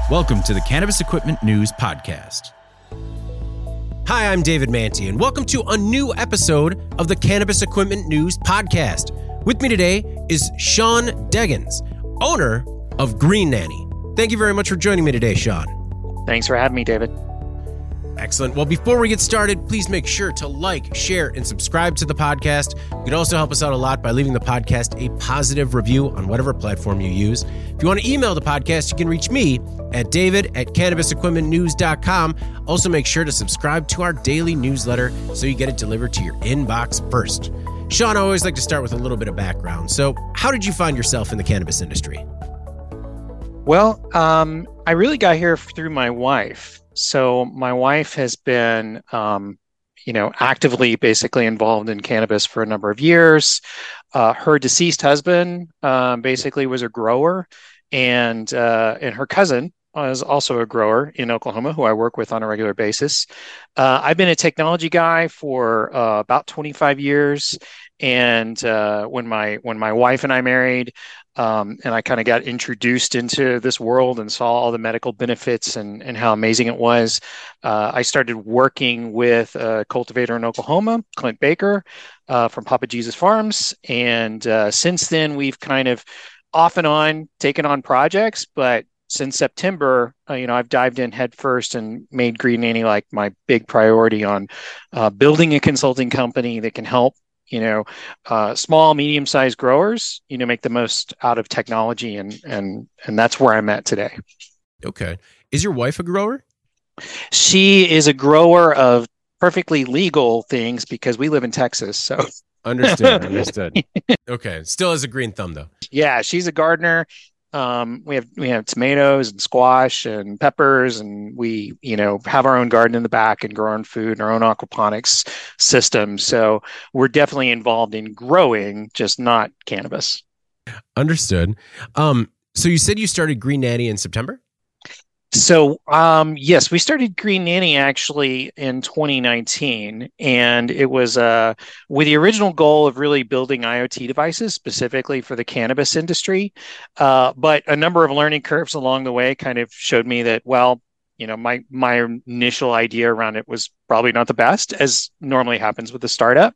Welcome to the Cannabis Equipment News Podcast. Hi, I'm David Manti, and welcome to a new episode of the Cannabis Equipment News Podcast. With me today is Sean Deggans, owner of Green Nanny. Thank you very much for joining me today, Sean. Thanks for having me, David. Excellent. Well, before we get started, please make sure to like, share, and subscribe to the podcast. You can also help us out a lot by leaving the podcast a positive review on whatever platform you use. If you want to email the podcast, you can reach me at david@cannabisequipmentnews.com. Also, make sure to subscribe to our daily newsletter so you get it delivered to your inbox first. Sean, I always like to start with a little bit of background. So how did you find yourself in the cannabis industry? Well, I really got here through my wife. So my wife has been, actively basically involved in cannabis for a number of years. Her deceased husband basically was a grower, and her cousin is also a grower in Oklahoma who I work with on a regular basis. I've been a technology guy for about 25 years. And when my wife and I married, and I kind of got introduced into this world and saw all the medical benefits and how amazing it was, I started working with a cultivator in Oklahoma, Clint Baker, from Papa Jesus Farms. And since then, we've kind of off and on taken on projects. But since September, I've dived in headfirst and made Green Nanny like my big priority on building a consulting company that can help small, medium-sized growers, make the most out of technology, and that's where I'm at today. Okay. Is your wife a grower? She is a grower of perfectly legal things because we live in Texas. So Understood. Okay. Still has a green thumb though. Yeah, she's a gardener. We have tomatoes and squash and peppers, and we, have our own garden in the back and grow our own food and our own aquaponics system. So we're definitely involved in growing, just not cannabis. Understood. So you said you started Green Nanny in September? So, yes, we started Green Nanny actually in 2019, and it was with the original goal of really building IoT devices specifically for the cannabis industry. But a number of learning curves along the way kind of showed me that, my initial idea around it was probably not the best, as normally happens with a startup.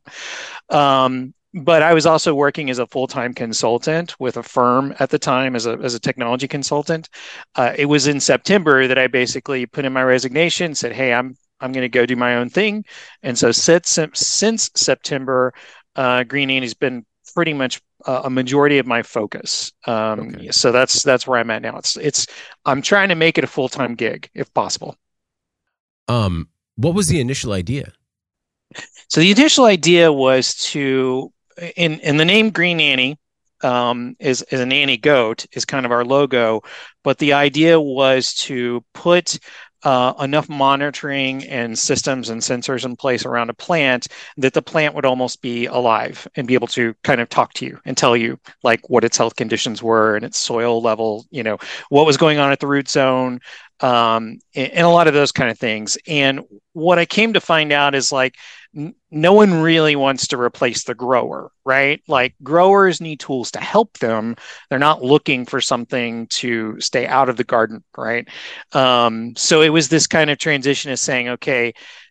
But I was also working as a full-time consultant with a firm at the time as a technology consultant. It was in September that I basically put in my resignation, said, "Hey, I'm going to go do my own thing." And so since September, Green Nanny's been pretty much a majority of my focus. Okay. So that's where I'm at now. I'm trying to make it a full-time gig if possible. What was the initial idea? So the initial idea was to, in the name Green Nanny, is a nanny goat, is kind of our logo, but the idea was to put enough monitoring and systems and sensors in place around a plant that the plant would almost be alive and be able to kind of talk to you and tell you like what its health conditions were and its soil level, what was going on at the root zone, and a lot of those kind of things. And what I came to find out is like, no one really wants to replace the grower, right? Like growers need tools to help them. They're not looking for something to stay out of the garden, right? So it was this kind of transition of saying, okay,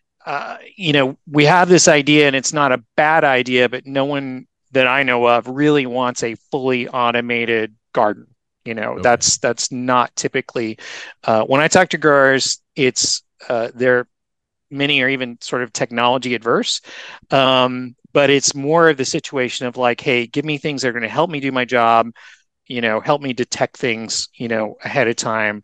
we have this idea and it's not a bad idea, but no one that I know of really wants a fully automated garden. Okay. That's not typically, when I talk to growers, it's, many are even sort of technology adverse, but it's more of the situation of like, hey, give me things that are going to help me do my job, help me detect things, ahead of time,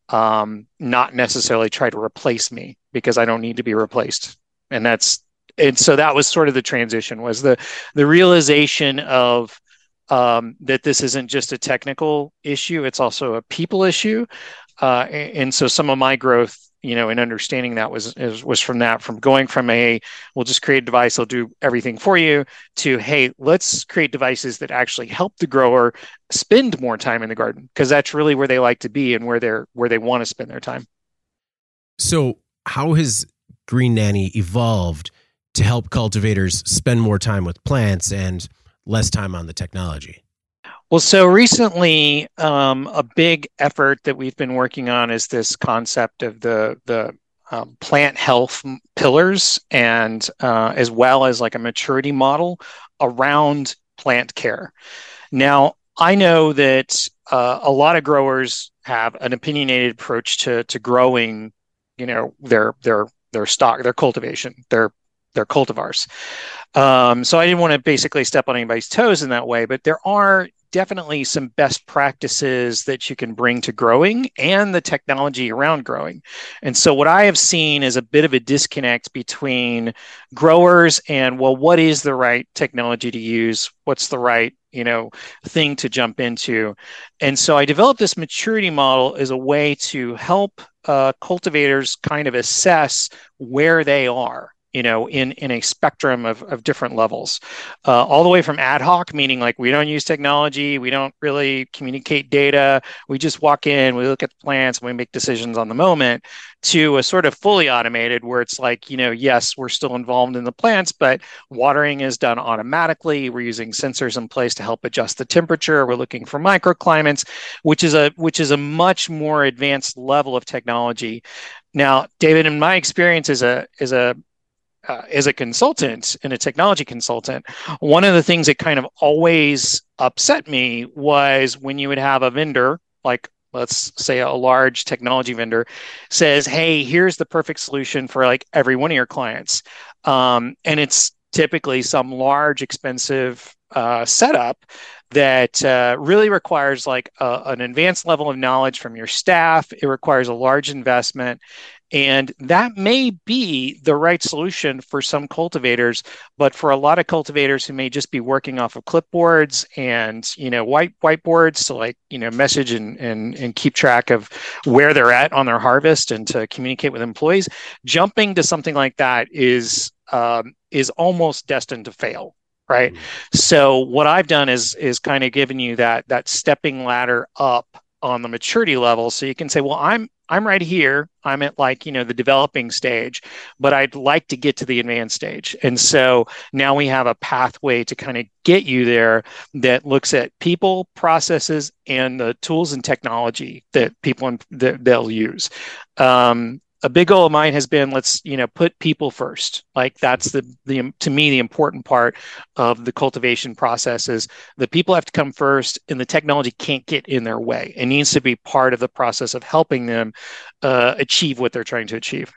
not necessarily try to replace me because I don't need to be replaced. And so that was sort of the transition, was the realization of that this isn't just a technical issue, it's also a people issue. And so some of my growth, in understanding that was from going from we'll just create a device, it'll do everything for you, to, hey, let's create devices that actually help the grower spend more time in the garden, because that's really where they like to be and where they want to spend their time. So how has Green Nanny evolved to help cultivators spend more time with plants and less time on the technology? Well, so recently, a big effort that we've been working on is this concept of the plant health pillars, and as well as like a maturity model around plant care. Now, I know that a lot of growers have an opinionated approach to growing, their stock, their cultivation, their cultivars. So I didn't want to basically step on anybody's toes in that way, but there are definitely some best practices that you can bring to growing and the technology around growing. And so what I have seen is a bit of a disconnect between growers and, well, what is the right technology to use? What's the right, thing to jump into? And so I developed this maturity model as a way to help cultivators kind of assess where they are, in a spectrum of different levels, all the way from ad hoc, meaning like we don't use technology, we don't really communicate data, we just walk in, we look at the plants, and we make decisions on the moment, to a sort of fully automated where it's like, yes, we're still involved in the plants, but watering is done automatically. We're using sensors in place to help adjust the temperature. We're looking for microclimates, which is a much more advanced level of technology. Now, David, in my experience as a consultant and a technology consultant, one of the things that kind of always upset me was when you would have a vendor, like let's say a large technology vendor, says, "Hey, here's the perfect solution for like every one of your clients," and it's typically some large, expensive setup that really requires like an advanced level of knowledge from your staff. It requires a large investment. And that may be the right solution for some cultivators, but for a lot of cultivators who may just be working off of clipboards and whiteboards to message and keep track of where they're at on their harvest and to communicate with employees, jumping to something like that is almost destined to fail. Right. So what I've done is kind of given you that stepping ladder up on the maturity level, so you can say, well, I'm right here. I'm at the developing stage, but I'd like to get to the advanced stage. And so now we have a pathway to kind of get you there that looks at people, processes, and the tools and technology that they'll use. A big goal of mine has been, let's put people first. Like that's to me the important part of the cultivation process is the people have to come first, and the technology can't get in their way. It needs to be part of the process of helping them achieve what they're trying to achieve.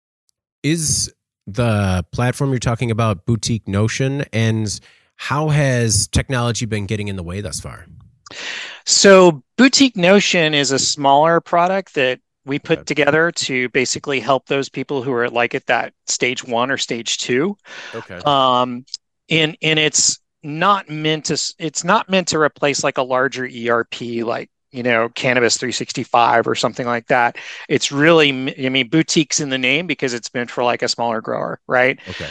Is the platform you're talking about Boutique Notion, and how has technology been getting in the way thus far? So Boutique Notion is a smaller product that we put together to basically help those people who are at that stage 1 or stage 2. Okay. And it's not meant to replace like a larger ERP like Cannabis 365 or something like that. It's really, boutique's in the name because it's meant for like a smaller grower, right? Okay.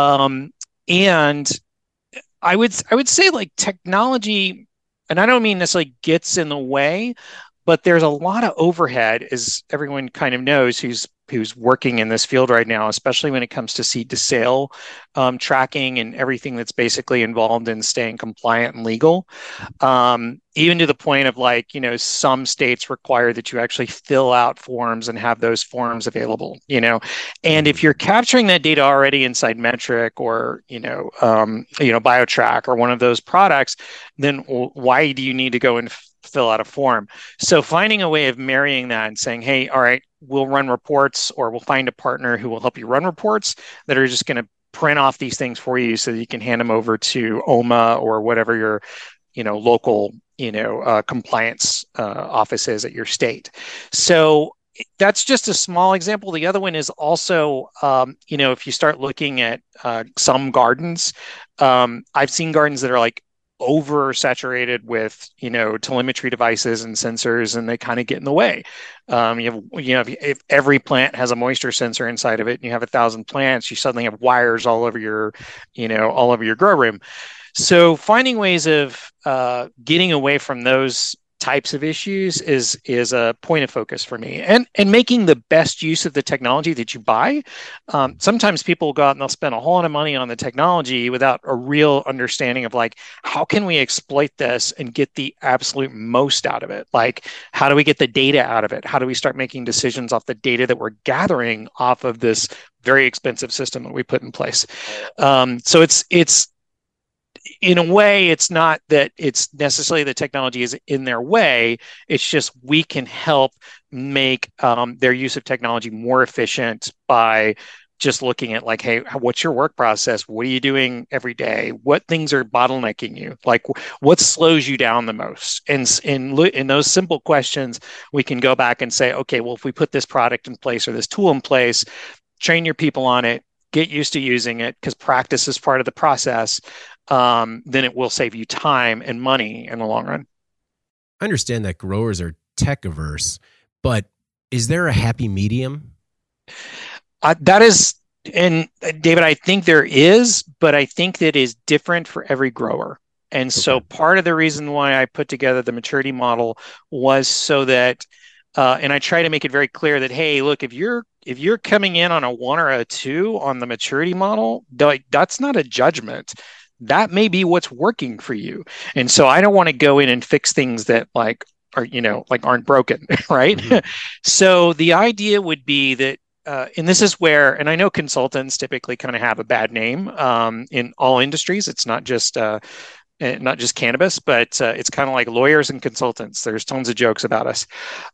And I would say like technology, and I don't mean necessarily gets in the way, but there's a lot of overhead, as everyone kind of knows who's working in this field right now, especially when it comes to seed to sale tracking and everything that's basically involved in staying compliant and legal. Even to the point of some states require that you actually fill out forms and have those forms available, and if you're capturing that data already inside Metric or, BioTrack or one of those products, then why do you need to go and fill out a form? So finding a way of marrying that and saying, hey, all right, we'll run reports, or we'll find a partner who will help you run reports that are just going to print off these things for you so that you can hand them over to OMA or whatever your local compliance office is at your state. So that's just a small example. The other one is also, if you start looking at some gardens, I've seen gardens that are like oversaturated with telemetry devices and sensors, and they kind of get in the way. If every plant has a moisture sensor inside of it, and you have 1,000 plants, you suddenly have wires all over your grow room. So finding ways of getting away from those types of issues is a point of focus for me, and making the best use of the technology that you buy. Sometimes people go out and they'll spend a whole lot of money on the technology without a real understanding of like, how can we exploit this and get the absolute most out of it? Like, how do we get the data out of it? How do we start making decisions off the data that we're gathering off of this very expensive system that we put in place? So it's in a way, it's not that it's necessarily the technology is in their way. It's just we can help make their use of technology more efficient by just looking at like, hey, what's your work process? What are you doing every day? What things are bottlenecking you? Like, what slows you down the most? And in those simple questions, we can go back and say, okay, well, if we put this product in place or this tool in place, train your people on it, get used to using it, because practice is part of the process. Then it will save you time and money in the long run. I understand that growers are tech averse, but is there a happy medium? That is, and David, I think there is, but I think that is different for every grower. And so part of the reason why I put together the maturity model was so that, and I try to make it very clear that, hey, look, if you're coming in on a 1 or a 2 on the maturity model, that's not a judgment. That may be what's working for you. And so I don't want to go in and fix things that like are, aren't broken, right? Mm-hmm. So the idea would be that, and this is where, and I know consultants typically kind of have a bad name in all industries. It's not just cannabis, but it's kind of like lawyers and consultants. There's tons of jokes about us.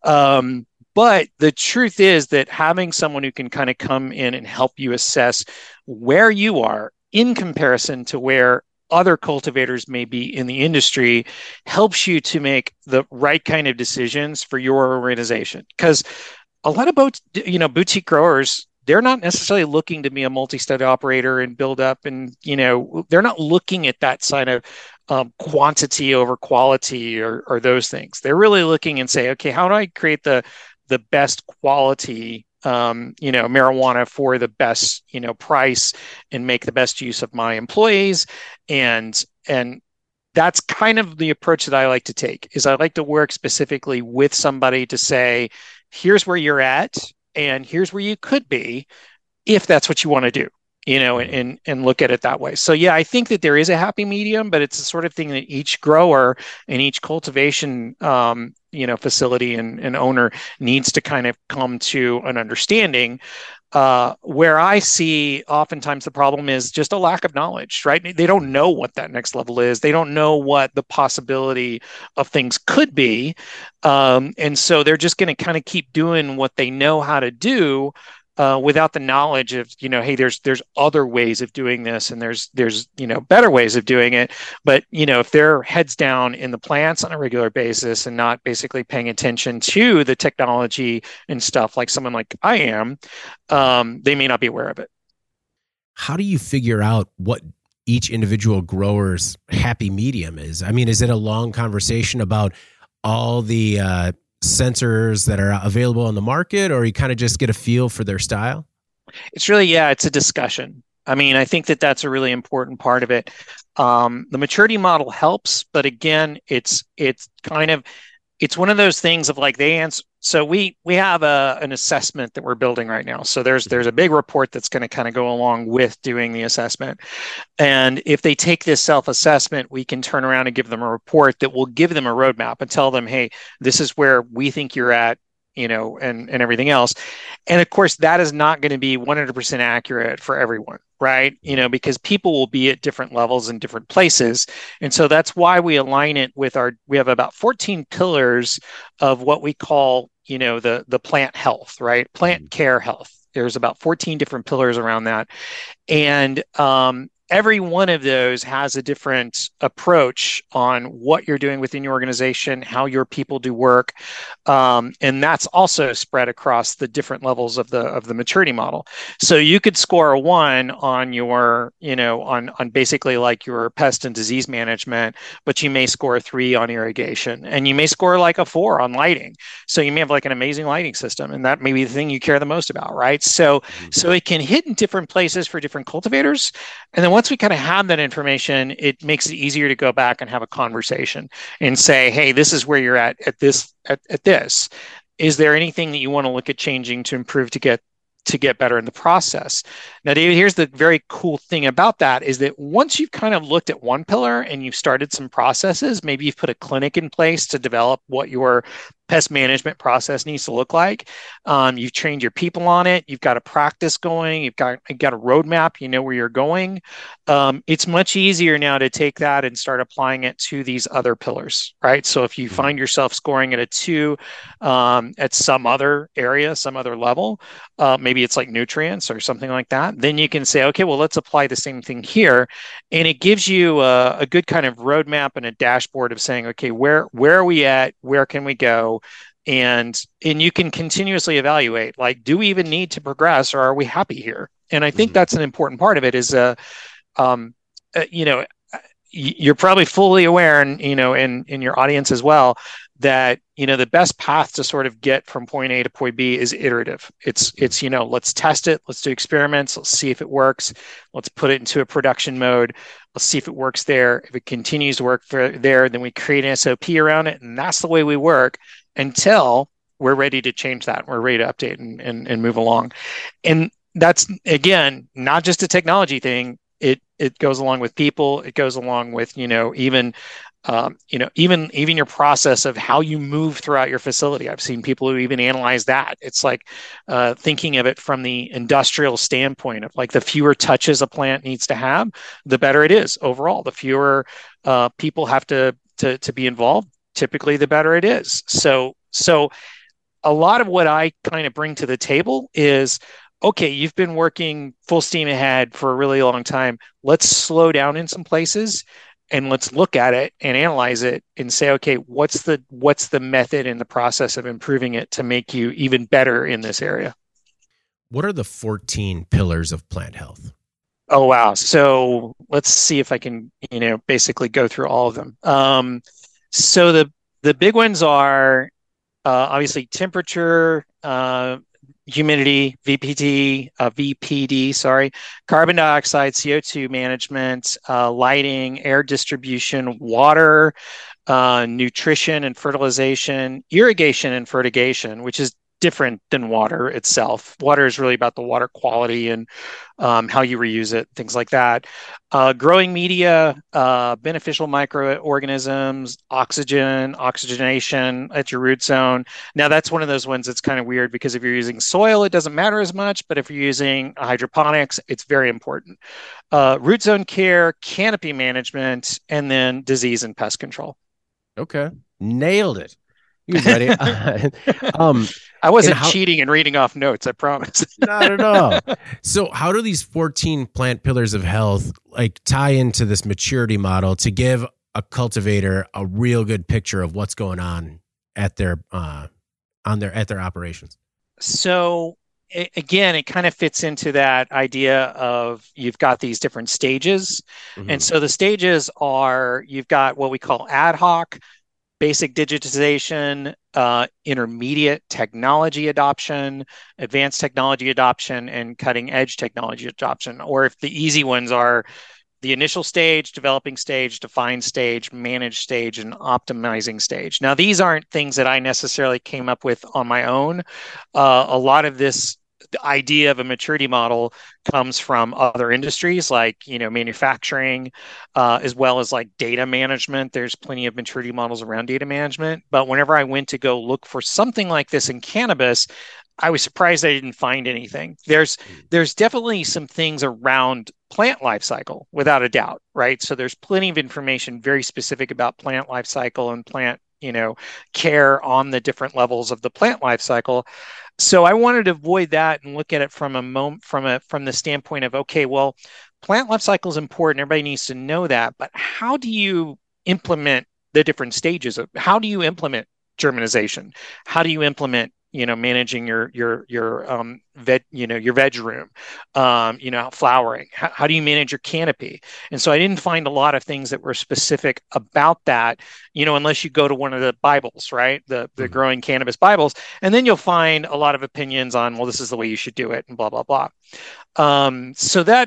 But the truth is that having someone who can kind of come in and help you assess where you are in comparison to where other cultivators may be in the industry helps you to make the right kind of decisions for your organization. Because a lot of boutique growers, they're not necessarily looking to be a multi-state operator and build up, and they're not looking at that side of quantity over quality or those things. They're really looking and say, okay, how do I create the best quality marijuana for the best price and make the best use of my employees, and that's kind of the approach that I like to take. Is I like to work specifically with somebody to say, here's where you're at and here's where you could be if that's what you want to do, and look at it that way. So yeah, I think that there is a happy medium, but it's the sort of thing that each grower and each cultivation facility and owner needs to kind of come to an understanding. Where I see oftentimes the problem is just a lack of knowledge, right? They don't know what that next level is. They don't know what the possibility of things could be. And so they're just going to kind of keep doing what they know how to do without the knowledge of, hey, there's other ways of doing this, and there's better ways of doing it. But, if they're heads down in the plants on a regular basis and not basically paying attention to the technology and stuff like someone like I am, they may not be aware of it. How do you figure out what each individual grower's happy medium is? I mean, is it a long conversation about all the sensors that are available on the market, or you kind of just get a feel for their style? It's really, it's a discussion. I mean, I think that that's a really important part of it. The maturity model helps, but again, it's one of those things of like they answer. So we have an assessment that we're building right now. So there's a big report that's going to kind of go along with doing the assessment. And if they take this self-assessment, we can turn around and give them a report that will give them a roadmap and tell them, hey, this is where we think you're at, and everything else. And of course, that is not going to be 100% accurate for everyone, right? Because people will be at different levels in different places. And so that's why we align it with we have about 14 pillars of what we call, the plant health, right? Plant care health. There's about 14 different pillars around that. And every one of those has a different approach on what you're doing within your organization, how your people do work. And that's also spread across the different levels of the maturity model. So you could score a 1 on your, on basically like your pest and disease management, but you may score a 3 on irrigation, and you may score like a 4 on lighting. So you may have like an amazing lighting system, and that may be the thing you care the most about, right? So it can hit in different places for different cultivators. And then once once we kind of have that information, it makes it easier to go back and have a conversation and say, hey, this is where you're at this. Is there anything that you want to look at changing to improve to get better in the process? Now, David, here's the very cool thing about that is that once you've kind of looked at one pillar and you've started some processes, maybe you've put a clinic in place to develop what your pest management process needs to look like. You've trained your people on it. You've got a practice going. You've got a roadmap. You know where you're going. It's much easier now to take that and start applying it to these other pillars, right? So if you find yourself scoring at a 2 at some other area, some other level, maybe it's like nutrients or something like that, then you can say, okay, well, let's apply the same thing here. And it gives you a good kind of roadmap and a dashboard of saying, okay, where are we at? Where can we go? And you can continuously evaluate, like, do we even need to progress or are we happy here? And I think that's an important part of it is, you're probably fully aware, and, in your audience as well, that, the best path to sort of get from point A to point B is iterative. It's let's test it. Let's do experiments. Let's see if it works. Let's put it into a production mode. Let's see if it works there. If it continues to work there, then we create an SOP around it. And that's the way we work until we're ready to change that. We're ready to update and move along. And that's, again, not just a technology thing. It goes along with people. It goes along with, even your process of how you move throughout your facility. I've seen people who even analyze that. It's like thinking of it from the industrial standpoint of, like, the fewer touches a plant needs to have, the better it is overall. The fewer people have to be involved, typically the better it is. So a lot of what I kind of bring to the table is, okay, you've been working full steam ahead for a really long time. Let's slow down in some places and let's look at it and analyze it and say, okay, what's the method and the process of improving it to make you even better in this area? What are the 14 pillars of plant health? Oh, wow. So let's see if I can, basically go through all of them. So the big ones are obviously temperature, humidity, VPD, carbon dioxide, CO2 management, lighting, air distribution, water, nutrition and fertilization, irrigation and fertigation, which is different than water itself. Water is really about the water quality and how you reuse it, things like that. Growing media, beneficial microorganisms, oxygenation at your root zone. Now, that's one of those ones that's kind of weird because if you're using soil, it doesn't matter as much, but if you're using hydroponics, it's very important. Root zone care, canopy management, and then disease and pest control. Okay. Nailed it. You ready? I wasn't cheating and reading off notes, I promise. Not at all. So how do these 14 plant pillars of health tie into this maturity model to give a cultivator a real good picture of what's going on at their operations? So again, it kind of fits into that idea of you've got these different stages. Mm-hmm. And so the stages are, you've got what we call ad hoc, basic digitization, intermediate technology adoption, advanced technology adoption, and cutting edge technology adoption. Or if the easy ones are the initial stage, developing stage, defined stage, managed stage, and optimizing stage. Now, these aren't things that I necessarily came up with on my own. A lot of this, the idea of a maturity model comes from other industries like, manufacturing, as well as like data management. There's plenty of maturity models around data management. But whenever I went to go look for something like this in cannabis, I was surprised I didn't find anything. There's definitely some things around plant life cycle, without a doubt, right? So there's plenty of information very specific about plant life cycle and plant, care on the different levels of the plant life cycle. So I wanted to avoid that and look at it from the standpoint of, okay, well, plant life cycle is important. Everybody needs to know that, but how do you implement the different stages of? How do you implement germinization? How do you implement managing your veg room, flowering? How do you manage your canopy? And so I didn't find a lot of things that were specific about that, unless you go to one of the Bibles, right? The growing cannabis Bibles, and then you'll find a lot of opinions on, well, this is the way you should do it, and blah blah blah. So that's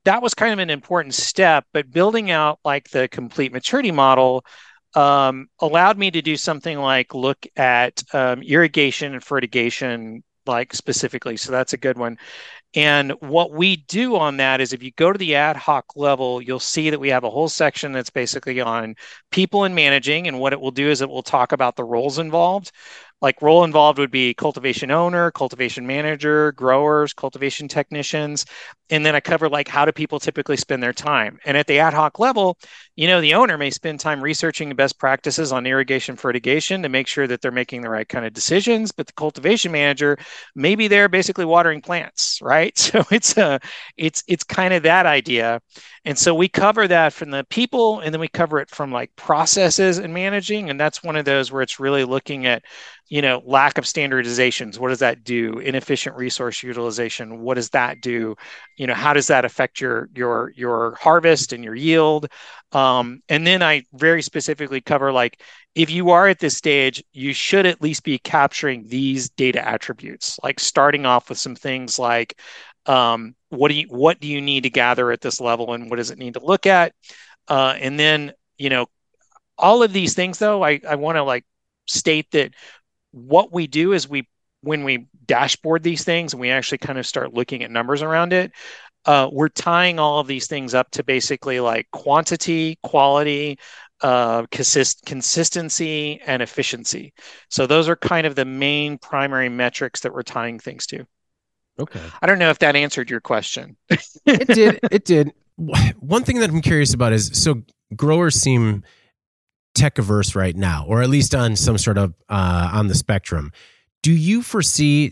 that was kind of an important step, but building out like the complete maturity model allowed me to do something like look at irrigation and fertigation like specifically. So that's a good one. And what we do on that is if you go to the ad hoc level, you'll see that we have a whole section that's basically on people and managing. And what it will do is it will talk about the roles involved. Like role involved would be cultivation owner, cultivation manager, growers, cultivation technicians. And then I cover like how do people typically spend their time. And at the ad hoc level, the owner may spend time researching the best practices on irrigation fertigation to make sure that they're making the right kind of decisions. But the cultivation manager, maybe they're basically watering plants, right? So it's kind of that idea. And so we cover that from the people, and then we cover it from like processes and managing. And that's one of those where it's really looking at, lack of standardizations. What does that do? Inefficient resource utilization. What does that do? How does that affect your harvest and your yield? And then I very specifically cover like, if you are at this stage, you should at least be capturing these data attributes, like starting off with some things like, what do you need to gather at this level, and what does it need to look at? And then, all of these things, though, I want to like state that what we do is when we dashboard these things and we actually kind of start looking at numbers around it, we're tying all of these things up to basically like quantity, quality, consistency, and efficiency. So those are kind of the main primary metrics that we're tying things to. Okay. I don't know if that answered your question. It did. One thing that I'm curious about is, so growers seem tech averse right now, or at least on some sort of on the spectrum. Do you foresee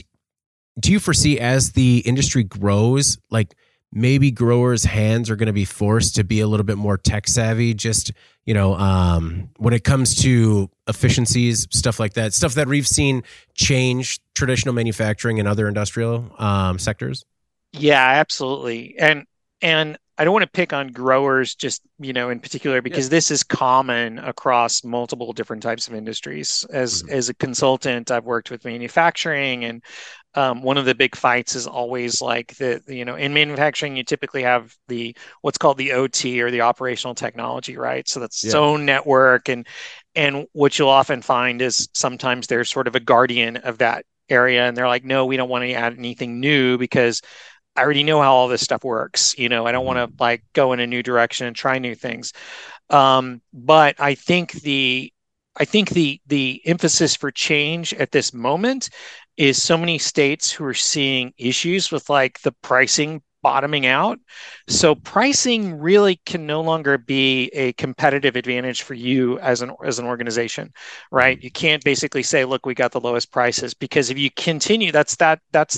as the industry grows, like maybe growers' hands are going to be forced to be a little bit more tech savvy, just, when it comes to efficiencies, stuff like that, stuff that we've seen change traditional manufacturing and other industrial sectors? Yeah, absolutely. And I don't want to pick on growers just, in particular, because this is common across multiple different types of industries. As a consultant, I've worked with manufacturing, and one of the big fights is always like in manufacturing, you typically have what's called the OT, or the operational technology, right? So that's zone network. And what you'll often find is sometimes there's sort of a guardian of that area, and they're like, no, we don't want to add anything new because I already know how all this stuff works. I don't want to like go in a new direction and try new things. But I think the emphasis for change at this moment is so many states who are seeing issues with like the pricing bottoming out. So pricing really can no longer be a competitive advantage for you as an organization, right? You can't basically say, look, we got the lowest prices, because if you continue, that's that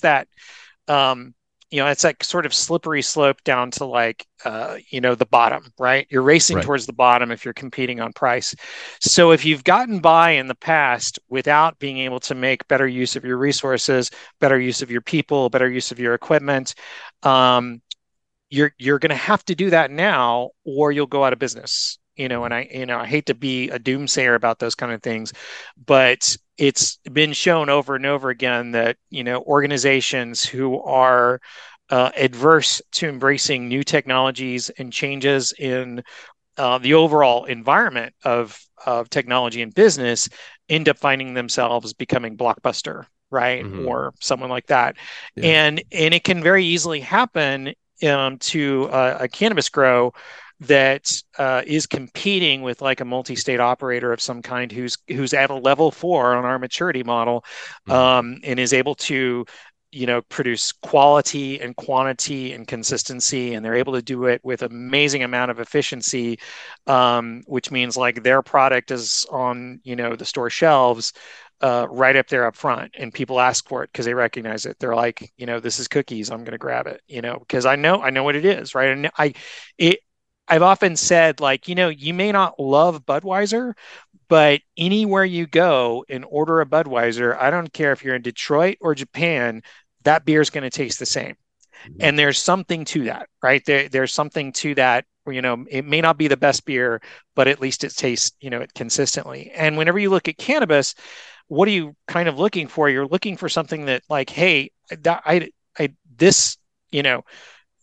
it's like sort of slippery slope down to like, the bottom, right? You're racing towards the bottom if you're competing on price. So if you've gotten by in the past without being able to make better use of your resources, better use of your people, better use of your equipment, you're going to have to do that now, or you'll go out of business. And I hate to be a doomsayer about those kind of things, but it's been shown over and over again that, organizations who are adverse to embracing new technologies and changes in the overall environment of technology and business end up finding themselves becoming Blockbuster, right? Or someone like that. Yeah. And it can very easily happen to a cannabis grow that is competing with like a multi-state operator of some kind who's at a level 4 on our maturity model, and is able to produce quality and quantity and consistency, and they're able to do it with amazing amount of efficiency, which means like their product is on the store shelves right up there up front, and people ask for it because they recognize it. They're like, this is cookies, I'm going to grab it, because I know what it is, right? And I've often said, like, you may not love Budweiser, but anywhere you go and order a Budweiser, I don't care if you're in Detroit or Japan, that beer is going to taste the same. And there's something to that, right? There's something to that where, it may not be the best beer, but at least it tastes, it consistently. And whenever you look at cannabis, what are you kind of looking for? You're looking for something that like, hey,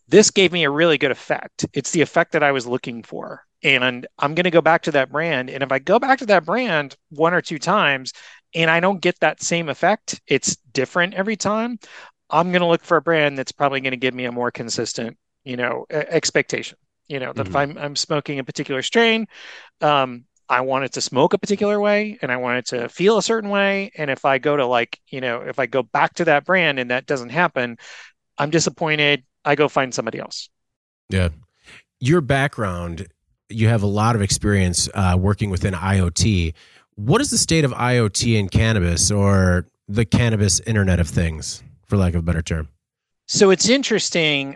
this gave me a really good effect. It's the effect that I was looking for. And I'm going to go back to that brand. And if I go back to that brand one or two times and I don't get that same effect, it's different every time. I'm going to look for a brand that's probably going to give me a more consistent, expectation. That if I'm smoking a particular strain, I want it to smoke a particular way and I want it to feel a certain way. And if I go to if I go back to that brand and that doesn't happen, I'm disappointed. I go find somebody else. Yeah. Your background, you have a lot of experience working within IoT. What is the state of IoT in cannabis, or the cannabis Internet of Things, for lack of a better term? So it's interesting.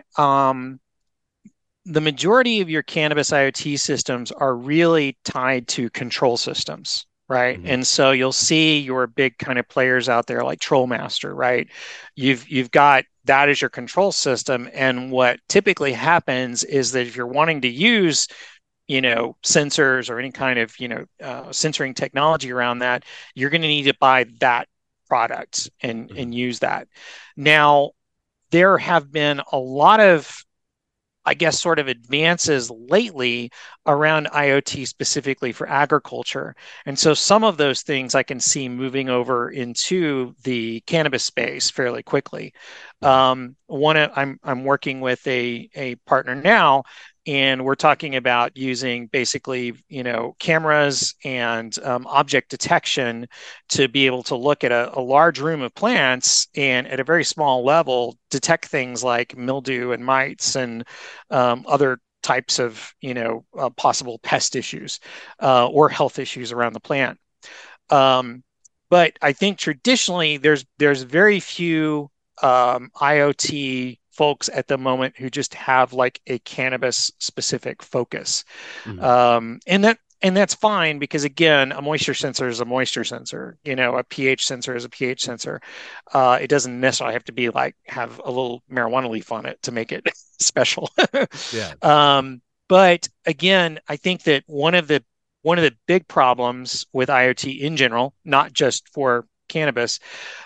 The majority of your cannabis IoT systems are really tied to control systems, right? Mm-hmm. And so you'll see your big kind of players out there like Trollmaster, right? You've got that as your control system. And what typically happens is that if you're wanting to use sensors or any kind of sensoring technology around that, you're going to need to buy that product and use that. Now, there have been a lot of, I guess, sort of advances lately around IoT specifically for agriculture. And so some of those things I can see moving over into the cannabis space fairly quickly. I'm working with a partner now, and we're talking about using basically, cameras and object detection to be able to look at a large room of plants and at a very small level detect things like mildew and mites and other types of, possible pest issues or health issues around the plant. But I think traditionally there's very few IoT folks at the moment who just have like a cannabis specific focus. And that's fine, because again, a moisture sensor is a moisture sensor, a pH sensor is a pH sensor. It doesn't necessarily have to be like have a little marijuana leaf on it to make it special. Yeah. But again, I think that one of the big problems with IoT in general, not just for cannabis,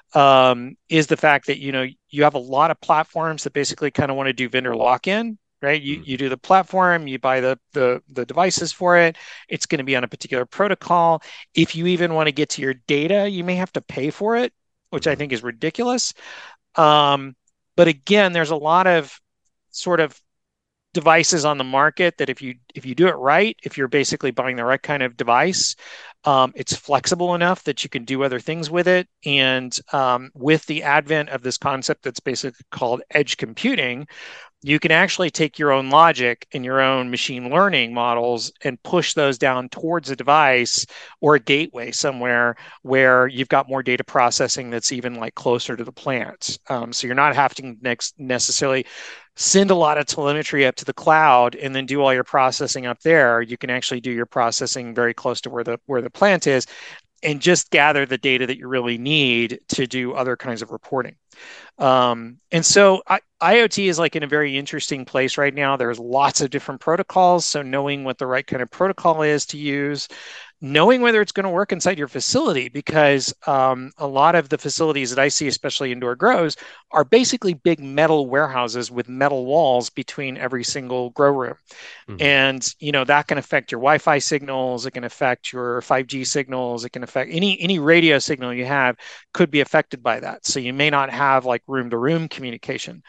is the fact that you have a lot of platforms that basically kind of want to do vendor lock-in, right? You do the platform, you buy the devices for it. It's going to be on a particular protocol. If you even want to get to your data, you may have to pay for it, which I think is ridiculous. But again, there's a lot of sort of devices on the market that if you do it right, if you're basically buying the right kind of device, it's flexible enough that you can do other things with it. And with the advent of this concept that's basically called edge computing, you can actually take your own logic and your own machine learning models and push those down towards a device or a gateway somewhere where you've got more data processing that's even like closer to the plant. So you're not having to necessarily send a lot of telemetry up to the cloud and then do all your processing up there. You can actually do your processing very close to where the plant is and just gather the data that you really need to do other kinds of reporting. And so IoT is like in a very interesting place right now. There's lots of different protocols. So knowing what the right kind of protocol is to use, knowing whether it's going to work inside your facility, because a lot of the facilities that I see, especially indoor grows, are basically big metal warehouses with metal walls between every single grow room. And, that can affect your Wi-Fi signals. It can affect your 5G signals. It can affect any radio signal you have could be affected by that. So you may not have like room to room communication.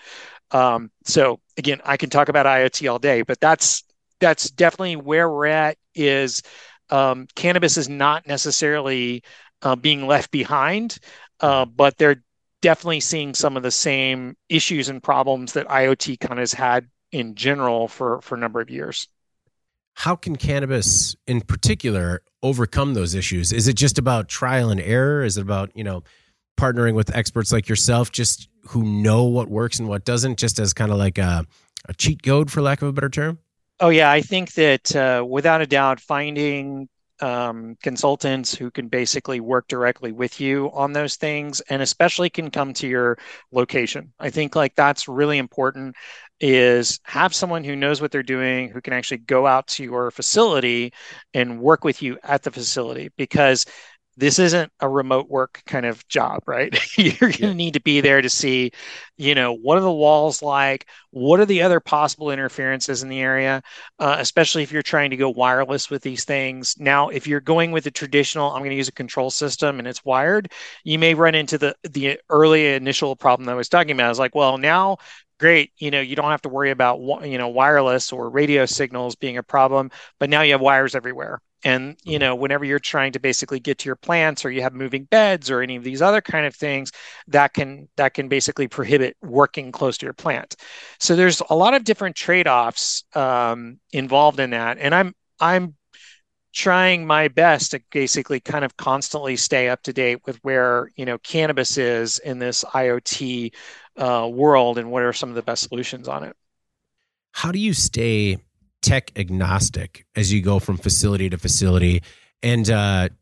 So again, I can talk about IoT all day, but that's definitely where we're at. Is cannabis is not necessarily being left behind, but they're definitely seeing some of the same issues and problems that IoT kind of has had in general for a number of years. How can cannabis in particular overcome those issues? Is it just about trial and error? Is it about, partnering with experts like yourself, just who know what works and what doesn't, just as kind of like a cheat code, for lack of a better term? Oh, yeah. I think that without a doubt, finding consultants who can basically work directly with you on those things, and especially can come to your location. I think like that's really important, is have someone who knows what they're doing, who can actually go out to your facility and work with you at the facility, because this isn't a remote work kind of job, right? You're going to need to be there to see, what are the walls like? What are the other possible interferences in the area, especially if you're trying to go wireless with these things. Now, if you're going with the traditional, I'm going to use a control system and it's wired, you may run into the early initial problem that I was talking about. It's like, well, now great, you don't have to worry about wireless or radio signals being a problem, but now you have wires everywhere. And whenever you're trying to basically get to your plants, or you have moving beds or any of these other kind of things, that can basically prohibit working close to your plant. So there's a lot of different trade-offs involved in that, and I'm trying my best to basically kind of constantly stay up to date with where cannabis is in this IoT world, and what are some of the best solutions on it. How do you stay tech agnostic as you go from facility to facility and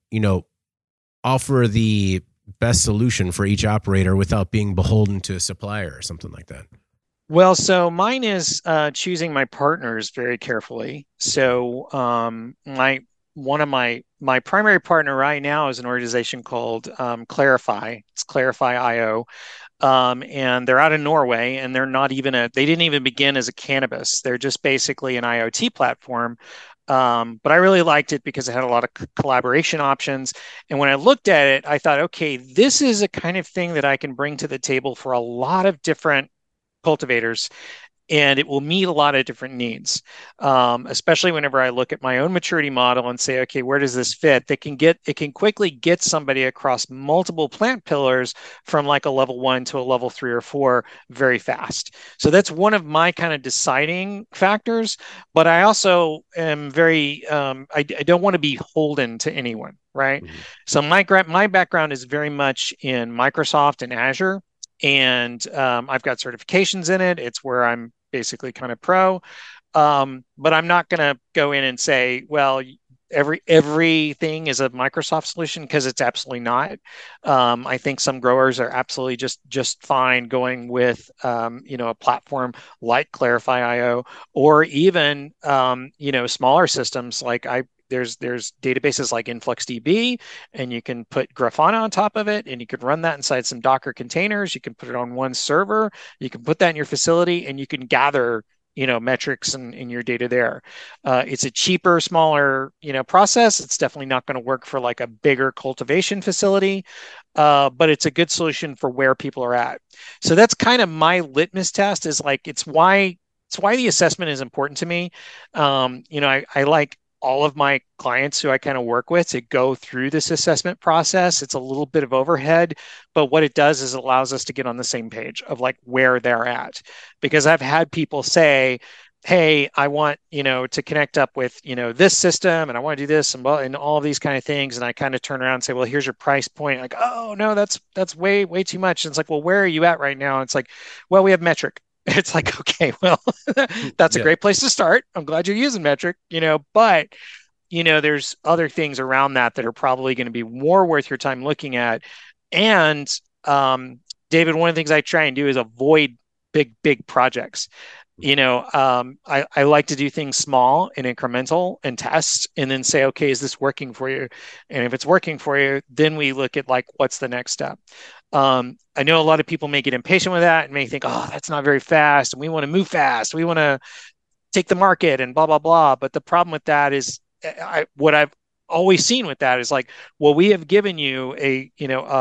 offer the best solution for each operator without being beholden to a supplier or something like that? Well, so mine is choosing my partners very carefully. So one of my primary partner right now is an organization called Clarify. It's Clarify.io. And they're out of Norway, and they didn't even begin as a cannabis. They're just basically an IoT platform. But I really liked it because it had a lot of collaboration options. And when I looked at it, I thought, okay, this is a kind of thing that I can bring to the table for a lot of different cultivators, and it will meet a lot of different needs, especially whenever I look at my own maturity model and say, okay, where does this fit? It can quickly get somebody across multiple plant pillars from like a level 1 to a level 3 or 4 very fast. So that's one of my kind of deciding factors. But I also am very, I don't want to be beholden to anyone, right? Mm-hmm. So my background is very much in Microsoft and Azure. And I've got certifications in it. It's where I'm basically kind of pro. But I'm not going to go in and say, well, everything is a Microsoft solution, because it's absolutely not. I think some growers are absolutely just fine going with a platform like Clarify.io, or even smaller systems like there's databases like InfluxDB, and you can put Grafana on top of it, and you can run that inside some Docker containers. You can put it on one server. You can put that in your facility, and you can gather metrics in your data there. It's a cheaper, smaller process. It's definitely not going to work for like a bigger cultivation facility, but it's a good solution for where people are at. So that's kind of my litmus test. Is like it's why the assessment is important to me. I like all of my clients who I kind of work with to go through this assessment process. It's a little bit of overhead, but what it does is it allows us to get on the same page of like where they're at. Because I've had people say, hey, I want, to connect up with, this system, and I want to do this and all of these kind of things. And I kind of turn around and say, well, here's your price point. Like, oh no, that's way, way too much. And it's like, well, where are you at right now? And it's like, well, we have Metric. It's like, okay, well, that's a great place to start. I'm glad you're using Metric, but, there's other things around that are probably going to be more worth your time looking at. And David, one of the things I try and do is avoid big projects. I like to do things small and incremental and test, and then say, okay, is this working for you? And if it's working for you, then we look at like, what's the next step? I know a lot of people may get impatient with that and may think, oh, that's not very fast, and we want to move fast. We want to take the market and blah, blah, blah. But the problem with that is what I've always seen with that is like, well, we have given you an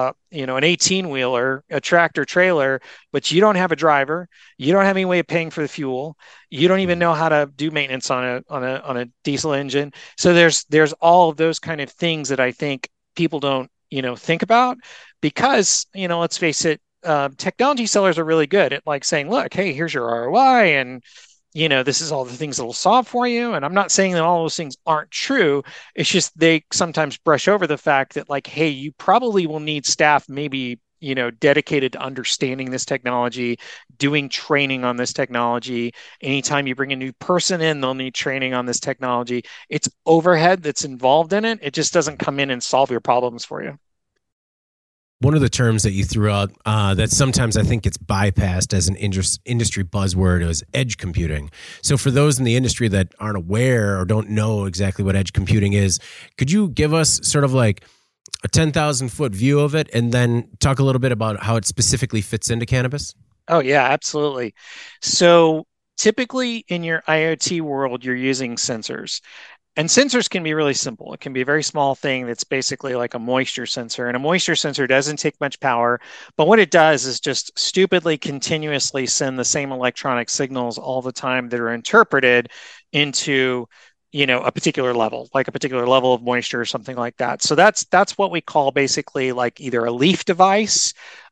18-wheeler, a tractor trailer, but you don't have a driver. You don't have any way of paying for the fuel. You don't even know how to do maintenance on a diesel engine. So there's all of those kind of things that I think people don't think about, because let's face it, technology sellers are really good at like saying, look, hey, here's your ROI, and this is all the things that will solve for you. And I'm not saying that all those things aren't true. It's just they sometimes brush over the fact that like, hey, you probably will need staff maybe dedicated to understanding this technology, doing training on this technology. Anytime you bring a new person in, they'll need training on this technology. It's overhead that's involved in it. It just doesn't come in and solve your problems for you. One of the terms that you threw out that sometimes I think gets bypassed as an industry buzzword is edge computing. So for those in the industry that aren't aware or don't know exactly what edge computing is, could you give us sort of like a 10,000 foot view of it and then talk a little bit about how it specifically fits into cannabis? Oh, yeah, absolutely. So typically in your IoT world, you're using sensors. And sensors can be really simple. It can be a very small thing that's basically like a moisture sensor. And a moisture sensor doesn't take much power, but what it does is just stupidly continuously send the same electronic signals all the time that are interpreted into a particular level, like a particular level of moisture or something like that. So that's what we call basically like either a leaf device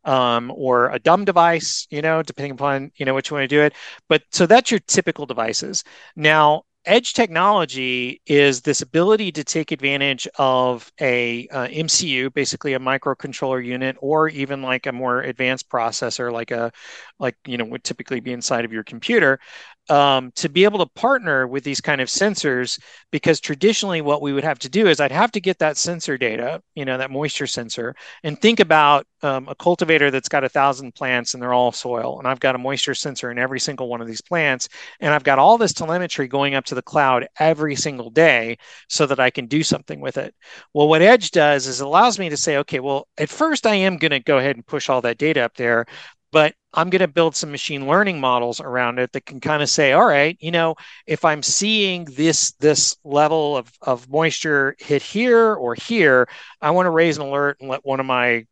or a dumb device, depending upon what you want to do it. But so that's your typical devices. Now, edge technology is this ability to take advantage of a MCU, basically a microcontroller unit, or even like a more advanced processor, like would typically be inside of your computer, to be able to partner with these kind of sensors. Because traditionally, what we would have to do is I'd have to get that sensor data, that moisture sensor, and think about a cultivator that's got 1,000 plants and they're all soil, and I've got a moisture sensor in every single one of these plants, and I've got all this telemetry going up to the cloud every single day so that I can do something with it. Well, what Edge does is it allows me to say, okay, well, at first I am going to go ahead and push all that data up there, but I'm going to build some machine learning models around it that can kind of say, all right, if I'm seeing this level of moisture hit here or here, I want to raise an alert and let one of my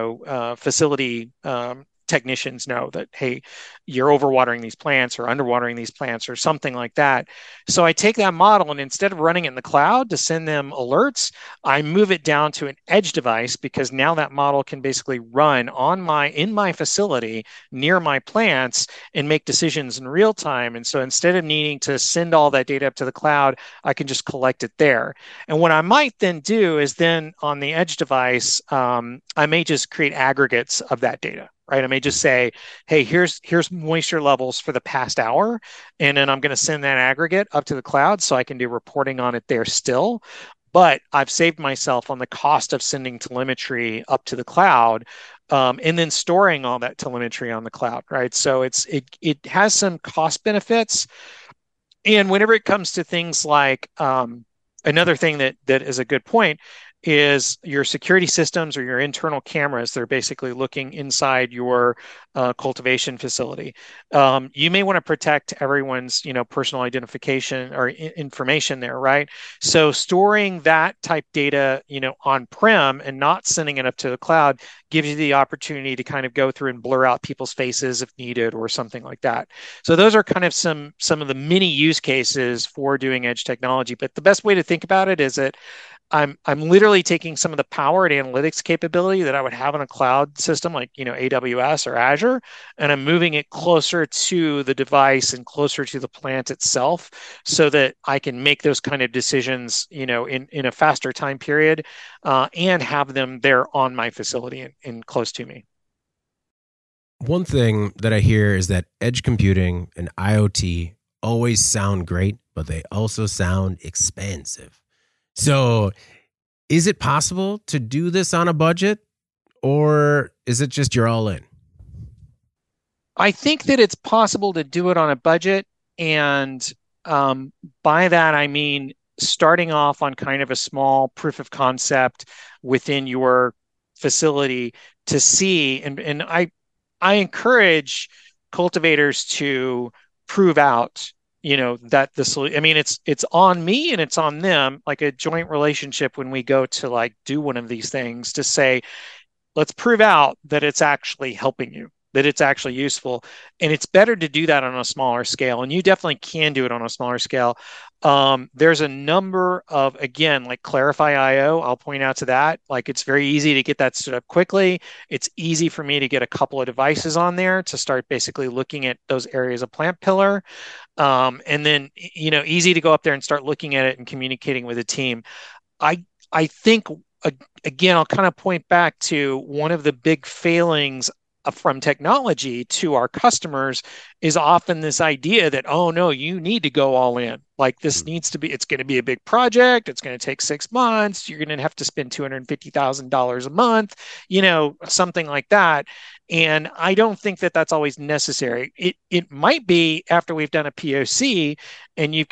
facility technicians know that, hey, you're overwatering these plants or underwatering these plants or something like that. So I take that model, and instead of running it in the cloud to send them alerts, I move it down to an edge device, because now that model can basically run in my facility near my plants and make decisions in real time. And so instead of needing to send all that data up to the cloud, I can just collect it there. And what I might then do is then on the edge device, I may just create aggregates of that data. Right. I may just say, hey, here's moisture levels for the past hour, and then I'm going to send that aggregate up to the cloud so I can do reporting on it there still. But I've saved myself on the cost of sending telemetry up to the cloud, and then storing all that telemetry on the cloud. Right. So it has some cost benefits. And whenever it comes to things like another thing that is a good point is your security systems or your internal cameras. They're basically looking inside your cultivation facility. You may want to protect everyone's, personal identification or information there, right? So storing that type data, on-prem and not sending it up to the cloud gives you the opportunity to kind of go through and blur out people's faces if needed or something like that. So those are kind of some of the many use cases for doing edge technology. But the best way to think about it is that I'm literally taking some of the power and analytics capability that I would have in a cloud system like, AWS or Azure, and I'm moving it closer to the device and closer to the plant itself so that I can make those kind of decisions, in a faster time period, and have them there on my facility and close to me. One thing that I hear is that edge computing and IoT always sound great, but they also sound expensive. So is it possible to do this on a budget, or is it just you're all in? I think that it's possible to do it on a budget. And by that, I mean starting off on kind of a small proof of concept within your facility to see. And I encourage cultivators to prove out that the solution, I mean, it's on me and it's on them, like a joint relationship when we go to like do one of these things, to say, let's prove out that it's actually helping you, that it's actually useful. And it's better to do that on a smaller scale. And you definitely can do it on a smaller scale. There's a number of, again, like Clarify IO, I'll point out to that. Like, it's very easy to get that stood up quickly. It's easy for me to get a couple of devices on there to start basically looking at those areas of plant pillar. And then, easy to go up there and start looking at it and communicating with a team. I think, again, I'll kind of point back to one of the big failings from technology to our customers is often this idea that, oh no, you need to go all in. Like, this needs to be, it's going to be a big project. It's going to take 6 months. You're going to have to spend $250,000 a month, something like that. And I don't think that that's always necessary. It might be after we've done a POC and you've got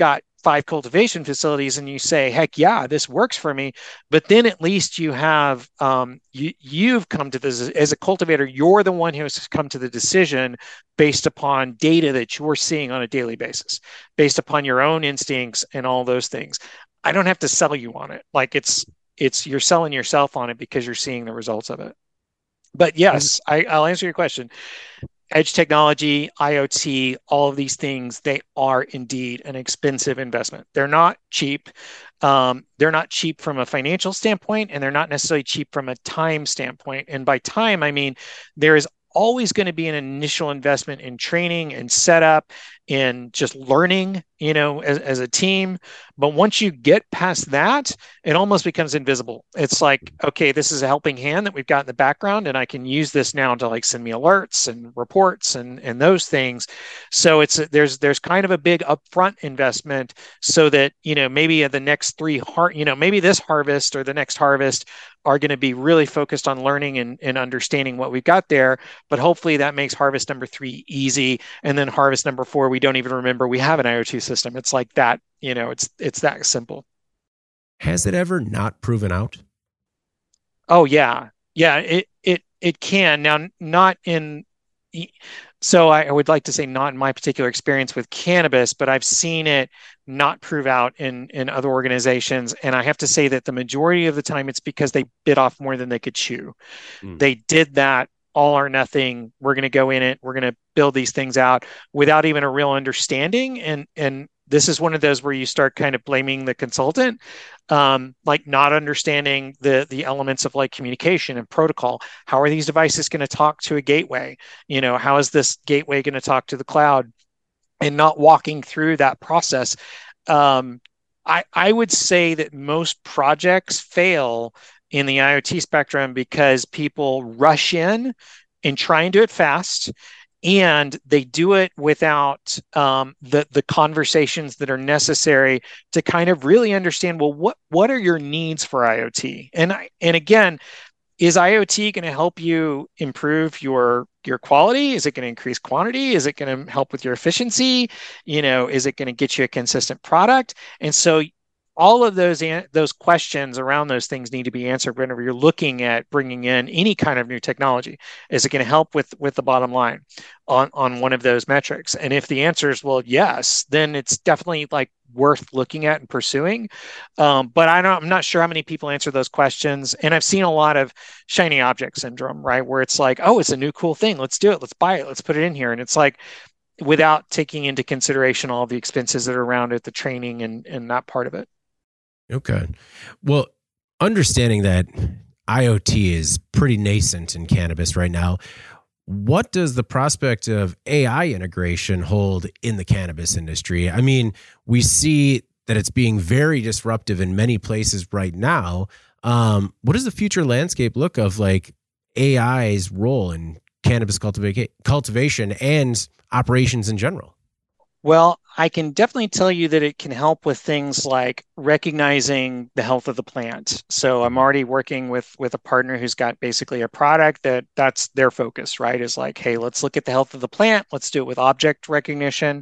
5 cultivation facilities and you say, heck yeah, this works for me. But then at least you have, you've come to this as a cultivator, you're the one who has come to the decision based upon data that you're seeing on a daily basis, based upon your own instincts and all those things. I don't have to sell you on it. Like it's you're selling yourself on it because you're seeing the results of it. But yes, I'll answer your question. Edge technology, IoT, all of these things, they are indeed an expensive investment. They're not cheap. They're not cheap from a financial standpoint, and they're not necessarily cheap from a time standpoint. And by time, I mean there is always going to be an initial investment in training and setup, in just learning, as a team. But once you get past that, it almost becomes invisible. It's like, okay, this is a helping hand that we've got in the background, and I can use this now to like send me alerts and reports and those things. So there's kind of a big upfront investment, so that maybe the next maybe this harvest or the next harvest are going to be really focused on learning and understanding what we've got there. But hopefully that makes harvest number 3 easy, and then harvest number 4 we don't even remember we have an IoT system. It's like that, it's that simple. Has it ever not proven out? Oh yeah. It can. Now, not in, so I would like to say not in my particular experience with cannabis, but I've seen it not prove out in other organizations. And I have to say that the majority of the time it's because they bit off more than they could chew. They did that all or nothing. We're going to go in it. We're going to build these things out without even a real understanding. And this is one of those where you start kind of blaming the consultant, like not understanding the elements of like communication and protocol. How are these devices going to talk to a gateway? How is this gateway going to talk to the cloud? And not walking through that process. I would say that most projects fail in the IoT spectrum because people rush in and try and do it fast, and they do it without the conversations that are necessary to kind of really understand, well, what are your needs for IoT? And again, is IoT going to help you improve your quality? Is it going to increase quantity? Is it going to help with your efficiency? Is it going to get you a consistent product? And so all of those questions around those things need to be answered whenever you're looking at bringing in any kind of new technology. Is it going to help with the bottom line on one of those metrics? And if the answer is, well, yes, then it's definitely like worth looking at and pursuing. But I'm not sure how many people answer those questions. And I've seen a lot of shiny object syndrome, right? Where it's like, oh, it's a new cool thing. Let's do it. Let's buy it. Let's put it in here. And it's like, without taking into consideration all the expenses that are around it, the training and that part of it. Okay. Well, understanding that IoT is pretty nascent in cannabis right now, what does the prospect of AI integration hold in the cannabis industry? I mean, we see that it's being very disruptive in many places right now. What does the future landscape look of like AI's role in cannabis cultivation and operations in general? Well, I can definitely tell you that it can help with things like recognizing the health of the plant. So I'm already working with a partner who's got basically a product that's their focus, right? Is like, hey, let's look at the health of the plant. Let's do it with object recognition.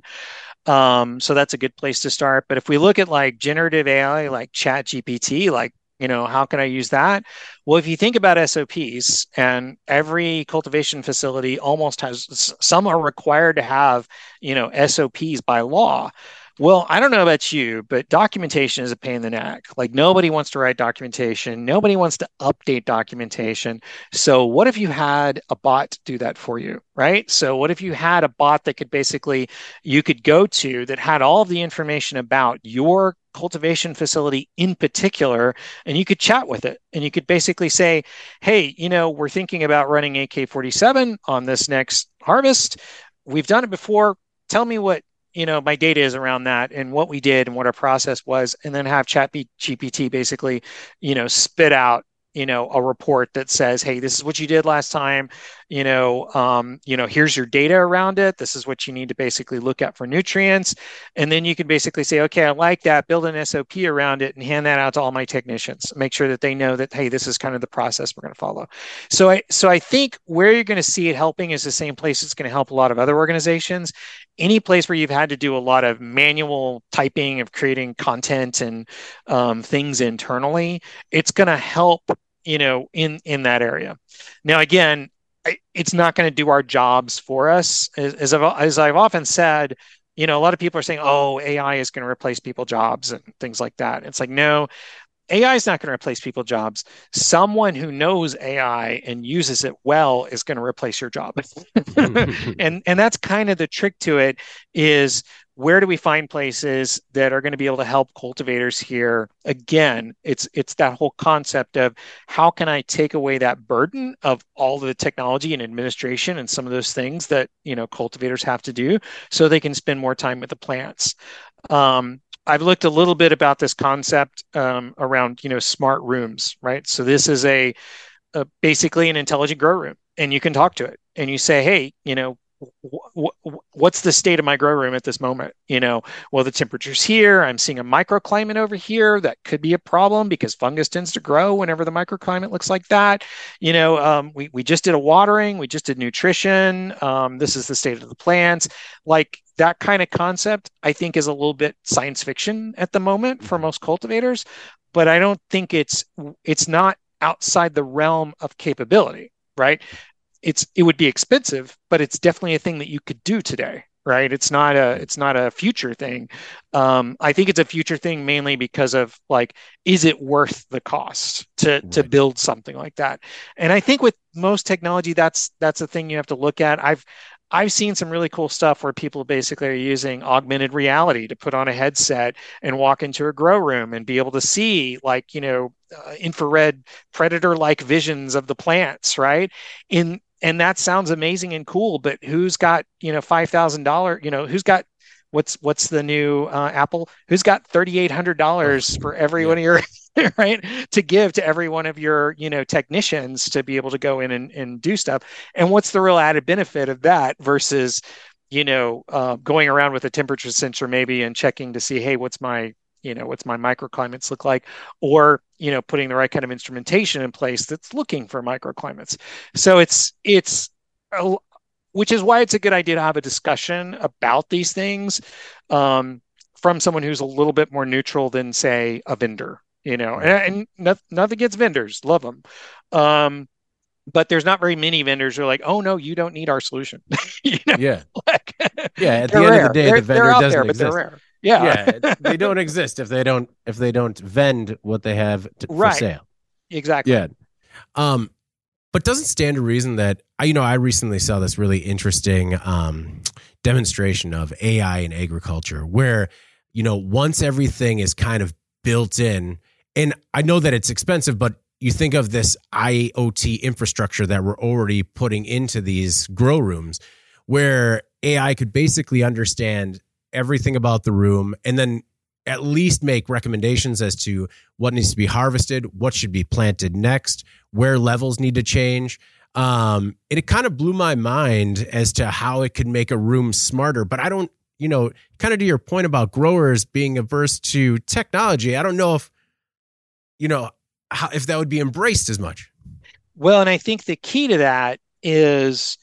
So that's a good place to start. But if we look at like generative AI, like ChatGPT, like, how can I use that? Well, if you think about SOPs, and every cultivation facility almost has, some are required to have, SOPs by law. Well, I don't know about you, but documentation is a pain in the neck. Like nobody wants to write documentation. Nobody wants to update documentation. So what if you had a bot do that for you, right? So what if you had a bot that could basically, you could go to that had all of the information about your cultivation facility in particular, and you could chat with it. And you could basically say, hey, we're thinking about running AK-47 on this next harvest. We've done it before. Tell me what my data is around that and what we did and what our process was, and then have ChatGPT basically, spit out, a report that says, hey, this is what you did last time, here's your data around it. This is what you need to basically look at for nutrients. And then you can basically say, okay, I like that, build an SOP around it and hand that out to all my technicians, make sure that they know that, hey, this is kind of the process we're going to follow. So I think where you're going to see it helping is the same place it's going to help a lot of other organizations, any place where you've had to do a lot of manual typing of creating content and things internally, it's going to help, in that area. Now, again, it's not going to do our jobs for us. As I've often said, a lot of people are saying, oh, AI is going to replace people's jobs and things like that. It's like, no, AI is not going to replace people's jobs. Someone who knows AI and uses it well is going to replace your job. and that's kind of the trick to it, is where do we find places that are going to be able to help cultivators here? Again, it's that whole concept of how can I take away that burden of all the technology and administration and some of those things that, cultivators have to do so they can spend more time with the plants. I've looked a little bit about this concept around, smart rooms, right? So this is basically an intelligent grow room, and you can talk to it and you say, hey, what's the state of my grow room at this moment? Well, the temperature's here. I'm seeing a microclimate over here that could be a problem because fungus tends to grow whenever the microclimate looks like that. We just did a watering. We just did nutrition. This is the state of the plants. Like that kind of concept, I think, is a little bit science fiction at the moment for most cultivators, but I don't think it's not outside the realm of capability, right? It would be expensive, but it's definitely a thing that you could do today, right? It's not a future thing. I think it's a future thing mainly because of is it worth the cost to build something like that? And I think with most technology, that's a thing you have to look at. I've seen some really cool stuff where people basically are using augmented reality to put on a headset and walk into a grow room and be able to see infrared predator-like visions of the plants, right? And that sounds amazing and cool, but who's got, $5,000, who's got, what's the new Apple? Who's got $3,800 for every one of your, right, to give to every one of your, technicians to be able to go in and do stuff? And what's the real added benefit of that versus, going around with a temperature sensor maybe and checking to see, hey, what's my microclimates look like, or putting the right kind of instrumentation in place that's looking for microclimates. So which is why it's a good idea to have a discussion about these things from someone who's a little bit more neutral than, say, a vendor. And nothing against vendors, love them. But there's not very many vendors who are like, oh no, you don't need our solution. Yeah. At the end of the day, the vendor doesn't exist. But they're rare. Yeah. They don't exist if they don't vend what they have for sale. Exactly. Yeah. But doesn't stand to reason that I recently saw this really interesting demonstration of AI in agriculture where, once everything is kind of built in, and I know that it's expensive, but you think of this IoT infrastructure that we're already putting into these grow rooms where AI could basically understand everything about the room and then at least make recommendations as to what needs to be harvested, what should be planted next, where levels need to change. It kind of blew my mind as to how it could make a room smarter, but I don't, kind of to your point about growers being averse to technology, I don't know if, if that would be embraced as much. Well, and I think the key to that is,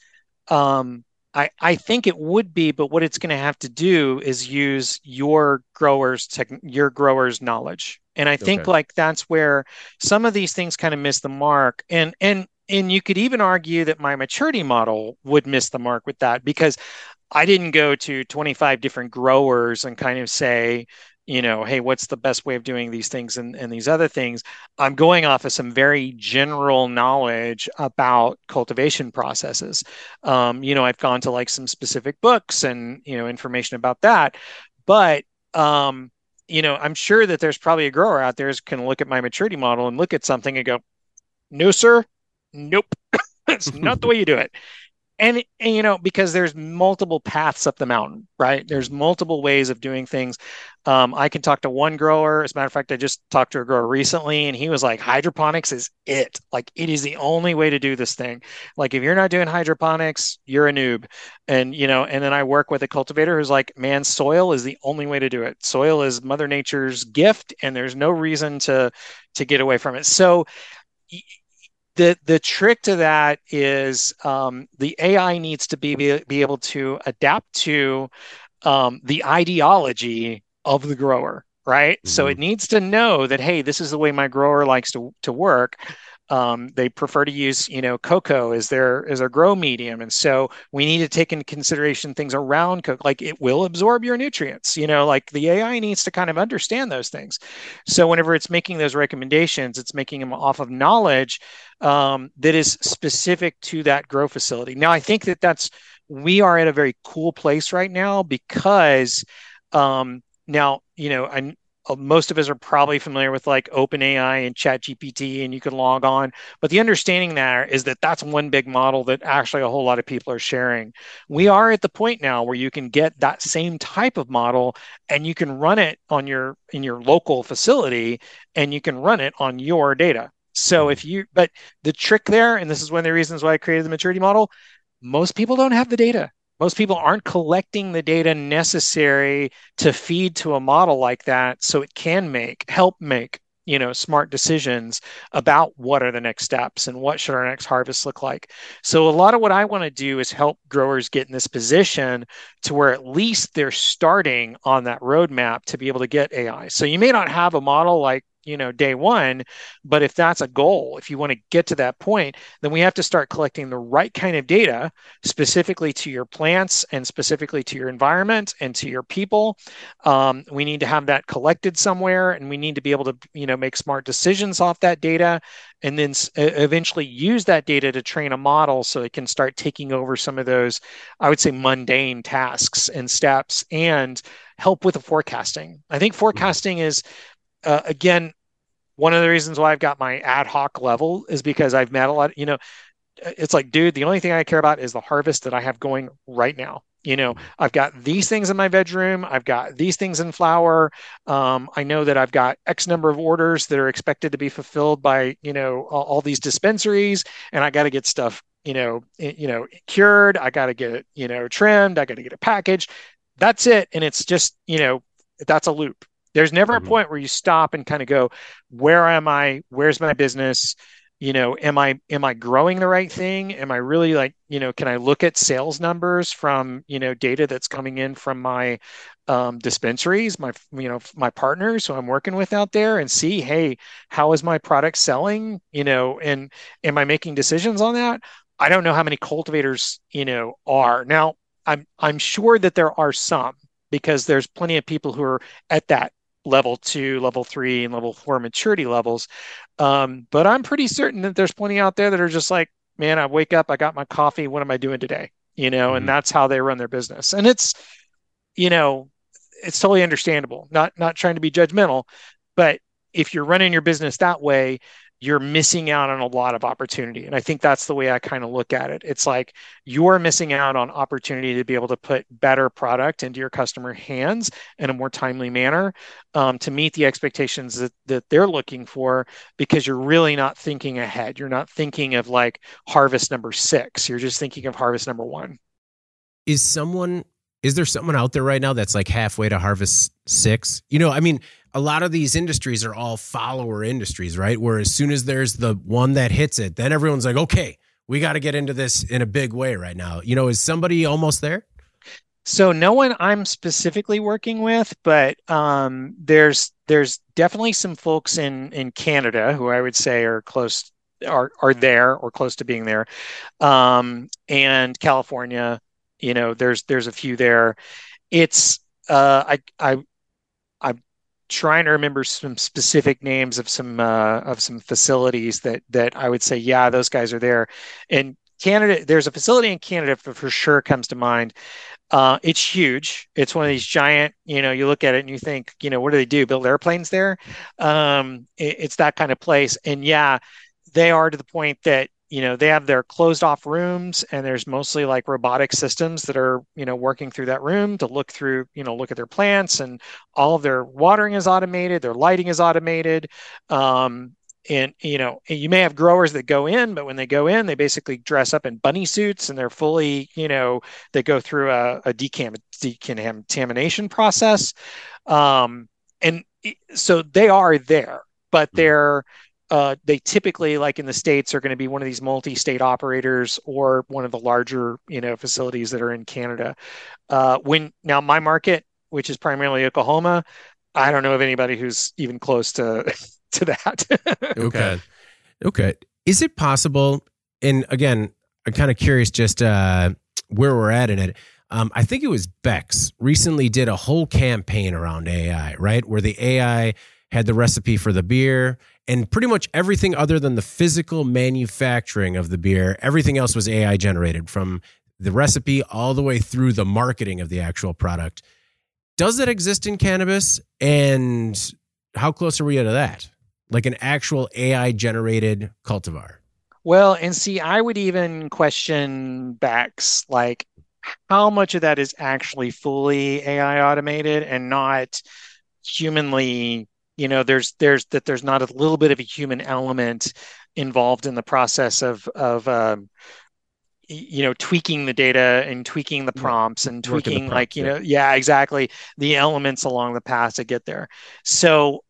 I think it would be, but what it's going to have to do is use your growers' knowledge. And I think that's where some of these things kind of miss the mark. And you could even argue that my maturity model would miss the mark with that, because I didn't go to 25 different growers and kind of say, hey, what's the best way of doing these things and these other things? I'm going off of some very general knowledge about cultivation processes. I've gone to some specific books and, information about that. But, I'm sure that there's probably a grower out there who can look at my maturity model and look at something and go, no, sir, nope, that's not the way you do it. And, because there's multiple paths up the mountain, right? There's multiple ways of doing things. I can talk to one grower. As a matter of fact, I just talked to a grower recently and he was like, hydroponics is it. It is the only way to do this thing. If you're not doing hydroponics, you're a noob. And, and then I work with a cultivator who's like, man, soil is the only way to do it. Soil is Mother Nature's gift and there's no reason to get away from it. So The trick to that is the AI needs to be able to adapt to the ideology of the grower, right? So Mm-hmm. it needs to know that, hey, this is the way my grower likes to work. They prefer to use, cocoa as their grow medium, and so we need to take into consideration things around cocoa, like it will absorb your nutrients. Like the AI needs to kind of understand those things. So whenever it's making those recommendations, it's making them off of knowledge that is specific to that grow facility. Now, I think we are at a very cool place right now because now, most of us are probably familiar with like OpenAI and ChatGPT, and you can log on. But the understanding there is that that's one big model that actually a whole lot of people are sharing. We are at the point now where you can get that same type of model and you can run it in your local facility, and you can run it on your data. So but the trick there, and this is one of the reasons why I created the maturity model, most people don't have the data. Most people aren't collecting the data necessary to feed to a model like that so it can help make smart decisions about what are the next steps and what should our next harvest look like. So a lot of what I want to do is help growers get in this position to where at least they're starting on that roadmap to be able to get AI. So you may not have a model like day one, but if that's a goal, if you want to get to that point, then we have to start collecting the right kind of data specifically to your plants and specifically to your environment and to your people. We need to have that collected somewhere, and we need to be able to make smart decisions off that data, and then eventually use that data to train a model so it can start taking over some of those, I would say, mundane tasks and steps, and help with the forecasting. I think forecasting is again, one of the reasons why I've got my ad hoc level is because I've met a lot. It's like, dude, the only thing I care about is the harvest that I have going right now. I've got these things in my bedroom. I've got these things in flower. I know that I've got X number of orders that are expected to be fulfilled by, all these dispensaries, and I got to get stuff, cured. I got to get it, trimmed. I got to get it packaged. That's it. And it's just, that's a loop. There's never a point where you stop and kind of go, where am I? Where's my business? Am I growing the right thing? Am I really like, can I look at sales numbers from, data that's coming in from my dispensaries, my partners who I'm working with out there, and see, hey, how is my product selling? And am I making decisions on that? I don't know how many cultivators, are. Now, I'm sure that there are some, because there's plenty of people who are at that level 2, level 3, and level 4 maturity levels. But I'm pretty certain that there's plenty out there that are just like, man, I wake up, I got my coffee. What am I doing today? And that's how they run their business. And it's totally understandable. Not trying to be judgmental, but if you're running your business that way, you're missing out on a lot of opportunity. And I think that's the way I kind of look at it. It's like you're missing out on opportunity to be able to put better product into your customer hands in a more timely manner, to meet the expectations that they're looking for, because you're really not thinking ahead. You're not thinking of like harvest number 6. You're just thinking of harvest number 1. Is there someone out there right now that's like halfway to harvest 6? A lot of these industries are all follower industries, right? Where as soon as there's the one that hits it, then everyone's like, okay, we got to get into this in a big way right now. Is somebody almost there? So no one I'm specifically working with, but there's definitely some folks in Canada who I would say are there or close to being there, and California. There's a few there. It's I'm trying to remember some specific names of some facilities that I would say, yeah, those guys are there. In Canada, there's a facility in Canada for sure comes to mind. It's huge. It's one of these giant, you look at it and you think, what do they do? Build airplanes there? It's that kind of place. And yeah, they are to the point that they have their closed off rooms, and there's mostly like robotic systems that are, working through that room to look at their plants, and all of their watering is automated. Their lighting is automated. And you may have growers that go in, but when they go in, they basically dress up in bunny suits, and they're fully, they go through a decontamination process. And so they are there, but they're, they typically, like in the States, are going to be one of these multi-state operators or one of the larger, facilities that are in Canada. Now my market, which is primarily Oklahoma, I don't know of anybody who's even close to to that. Okay. Is it possible? And again, I'm kind of curious just where we're at in it. I think it was Beck's recently did a whole campaign around AI, right? Where the AI had the recipe for the beer and pretty much everything other than the physical manufacturing of the beer. Everything else was AI generated, from the recipe all the way through the marketing of the actual product. Does that exist in cannabis? And how close are we to that? Like an actual AI generated cultivar? Well, and see, I would even question Beck's, like, how much of that is actually fully AI automated and not humanly, there's not a little bit of a human element involved in the process of tweaking the data and tweaking the prompts and tweaking yeah, exactly, the elements along the path to get there. So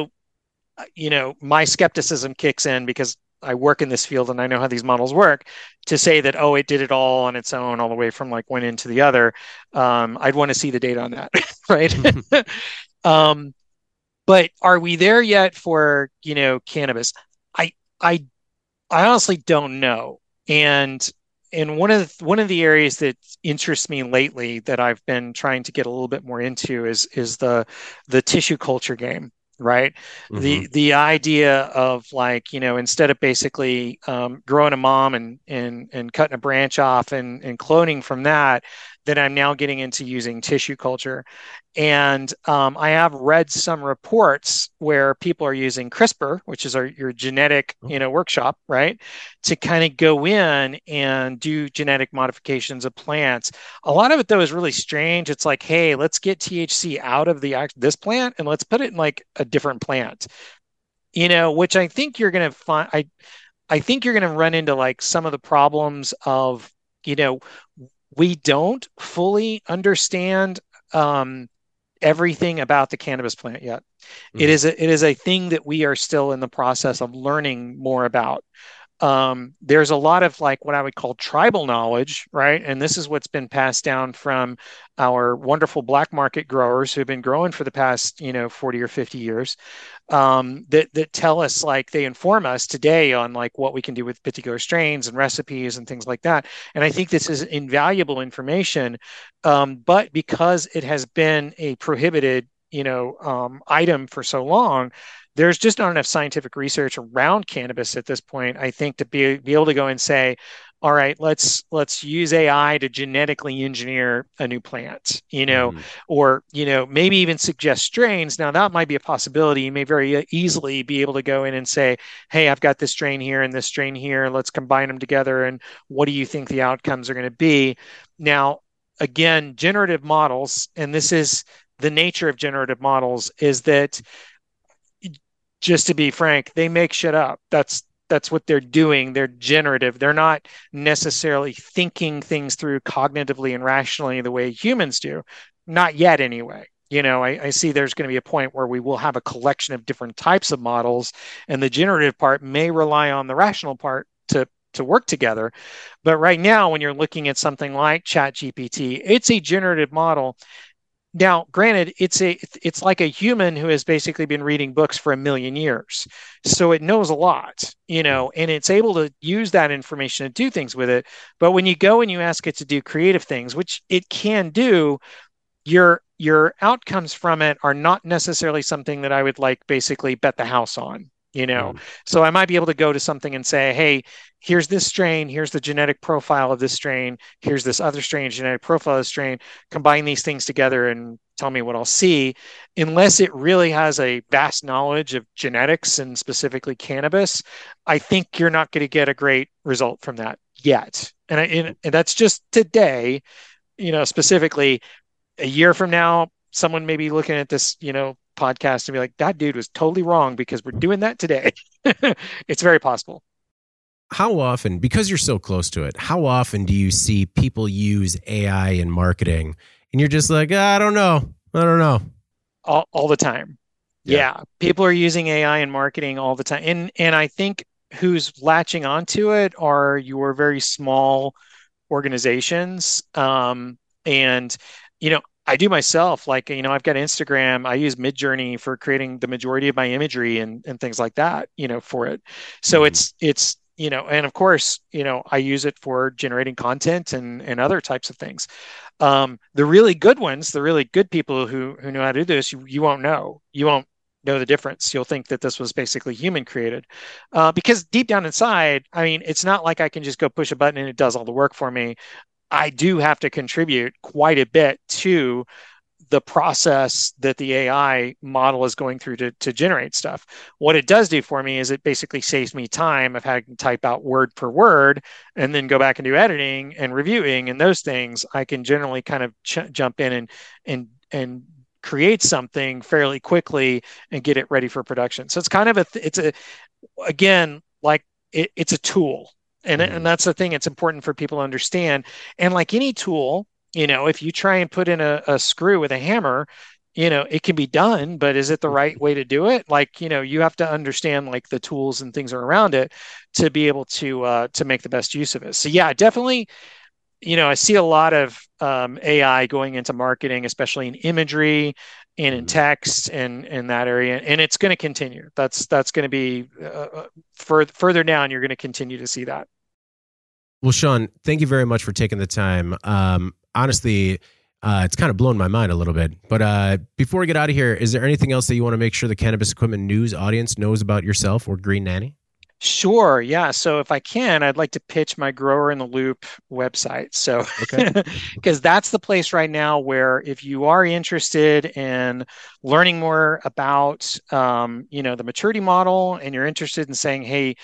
my skepticism kicks in because I work in this field and I know how these models work, to say that, oh, it did it all on its own, all the way from like one end to the other. I'd want to see the data on that, right? But are we there yet for, cannabis? I honestly don't know. And one of the areas that interests me lately that I've been trying to get a little bit more into is the tissue culture game. Right. Mm-hmm. The idea of, like, instead of basically growing a mom and cutting a branch off and cloning from that, then I'm now getting into using tissue culture. And I have read some reports where people are using CRISPR, which is your genetic, workshop, right, to kind of go in and do genetic modifications of plants. A lot of it, though, is really strange. It's like, hey, let's get THC out of this plant and let's put it in like a different plant, which I think you're going to find. I think you're going to run into like some of the problems of, we don't fully understand everything about the cannabis plant yet. Mm-hmm. It is a thing that we are still in the process of learning more about. There's a lot of like what I would call tribal knowledge, right? And this is what's been passed down from our wonderful black market growers who've been growing for the past, 40 or 50 years, that tell us, like, they inform us today on like what we can do with particular strains and recipes and things like that. And I think this is invaluable information, but because it has been a prohibited, item for so long, there's just not enough scientific research around cannabis at this point, I think, to be able to go and say, all right, let's use AI to genetically engineer a new plant, or, maybe even suggest strains. Now, that might be a possibility. You may very easily be able to go in and say, hey, I've got this strain here and this strain here. Let's combine them together. And what do you think the outcomes are going to be? Now, again, generative models, and this is the nature of generative models, is that, just to be frank, they make shit up. That's what they're doing. They're generative. They're not necessarily thinking things through cognitively and rationally the way humans do. Not yet, anyway. I see there's going to be a point where we will have a collection of different types of models, and the generative part may rely on the rational part to work together. But right now, when you're looking at something like ChatGPT, it's a generative model. Now, granted, it's like a human who has basically been reading books for 1 million years. So it knows a lot, and it's able to use that information to do things with it. But when you go and you ask it to do creative things, which it can do, your outcomes from it are not necessarily something that I would like basically bet the house on. So I might be able to go to something and say, hey, here's this strain, here's the genetic profile of this strain, here's this other strain, genetic profile of the strain, combine these things together and tell me what I'll see. Unless it really has a vast knowledge of genetics and specifically cannabis, I think you're not going to get a great result from that yet. And that's just today, specifically. A year from now, someone may be looking at this, podcast and be like, that dude was totally wrong because we're doing that today. It's very possible. How often, because you're so close to it, how often do you see people use AI in marketing and you're just like, I don't know. All the time. Yeah. People are using AI in marketing all the time. And I think who's latching onto it are your very small organizations. And, I do myself, like, I've got Instagram. I use Midjourney for creating the majority of my imagery and things like that, for it. So it's, and of course, I use it for generating content and other types of things. The really good ones, the really good people who know how to do this, you won't know. You won't know the difference. You'll think that this was basically human created, because deep down inside, I mean, it's not like I can just go push a button and it does all the work for me. I do have to contribute quite a bit to the process that the AI model is going through to generate stuff. What it does do for me is it basically saves me time of having to type out word per word and then go back and do editing and reviewing and those things. I can generally kind of jump in and create something fairly quickly and get it ready for production. So it's kind of it's a tool. And that's the thing. It's important for people to understand. And like any tool, if you try and put in a screw with a hammer, it can be done, but is it the right way to do it? Like, you have to understand like the tools and things around it to be able to make the best use of it. So yeah, definitely, I see a lot of AI going into marketing, especially in imagery and in text and in that area. And it's going to continue. That's going to be further down. You're going to continue to see that. Well, Sean, thank you very much for taking the time. Honestly, it's kind of blown my mind a little bit. But before we get out of here, is there anything else that you want to make sure the Cannabis Equipment News audience knows about yourself or Green Nanny? Sure. Yeah. So if I can, I'd like to pitch my Grower in the Loop website. So, because that's the place right now where if you are interested in learning more about, the maturity model and you're interested in saying, hey,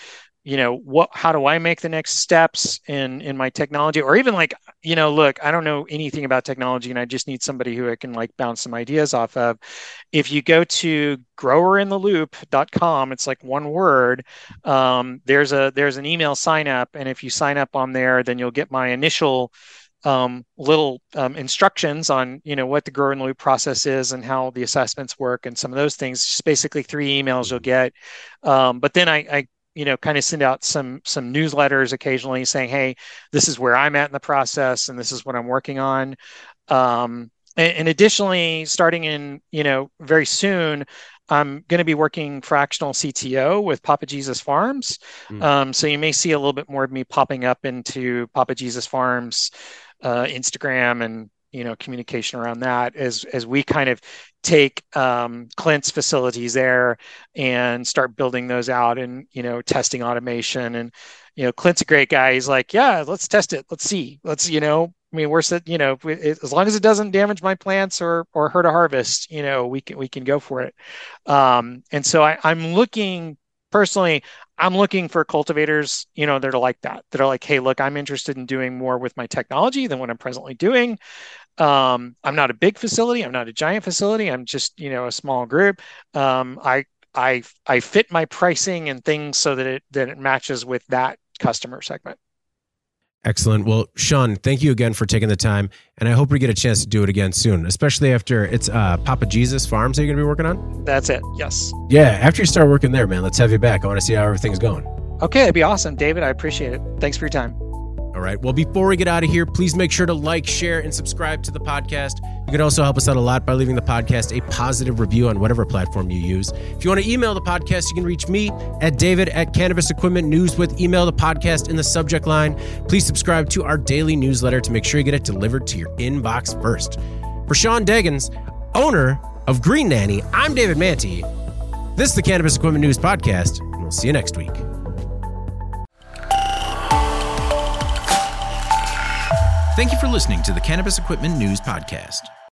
how do I make the next steps in my technology? Or even like, look, I don't know anything about technology and I just need somebody who I can like bounce some ideas off of. If you go to growerintheloop.com, it's like one word. There's an email sign up. And if you sign up on there, then you'll get my initial little instructions on what the Grower in the Loop process is and how the assessments work and some of those things. Just basically 3 emails you'll get. But then I kind of send out some newsletters occasionally saying, hey, this is where I'm at in the process and this is what I'm working on. And additionally, starting in, very soon, I'm going to be working fractional CTO with Papa Jesus Farms. So you may see a little bit more of me popping up into Papa Jesus Farms, Instagram and, communication around that as we kind of take Clint's facilities there and start building those out and, testing automation. And, Clint's a great guy. He's like, yeah, let's test it. Let's see. We're set, as long as it doesn't damage my plants or hurt a harvest, we can go for it. And so I'm looking for cultivators, that are like that are like, hey, look, I'm interested in doing more with my technology than what I'm presently doing. I'm not a big facility. I'm not a giant facility. I'm just, a small group. I fit my pricing and things so that it matches with that customer segment. Excellent. Well, Sean, thank you again for taking the time. And I hope we get a chance to do it again soon, especially after it's Papa Jesus Farms that you're going to be working on. That's it. Yes. Yeah. After you start working there, man, let's have you back. I want to see how everything's going. Okay. It'd be awesome. David, I appreciate it. Thanks for your time. All right. Well, before we get out of here, please make sure to like, share, and subscribe to the podcast. You can also help us out a lot by leaving the podcast a positive review on whatever platform you use. If you want to email the podcast, you can reach me at David@Cannabis Equipment News with email the podcast in the subject line. Please subscribe to our daily newsletter to make sure you get it delivered to your inbox first. For Sean Deggans, owner of Green Nanny, I'm David Mantey. This is the Cannabis Equipment News Podcast, and we'll see you next week. Thank you for listening to the Cannabis Equipment News Podcast.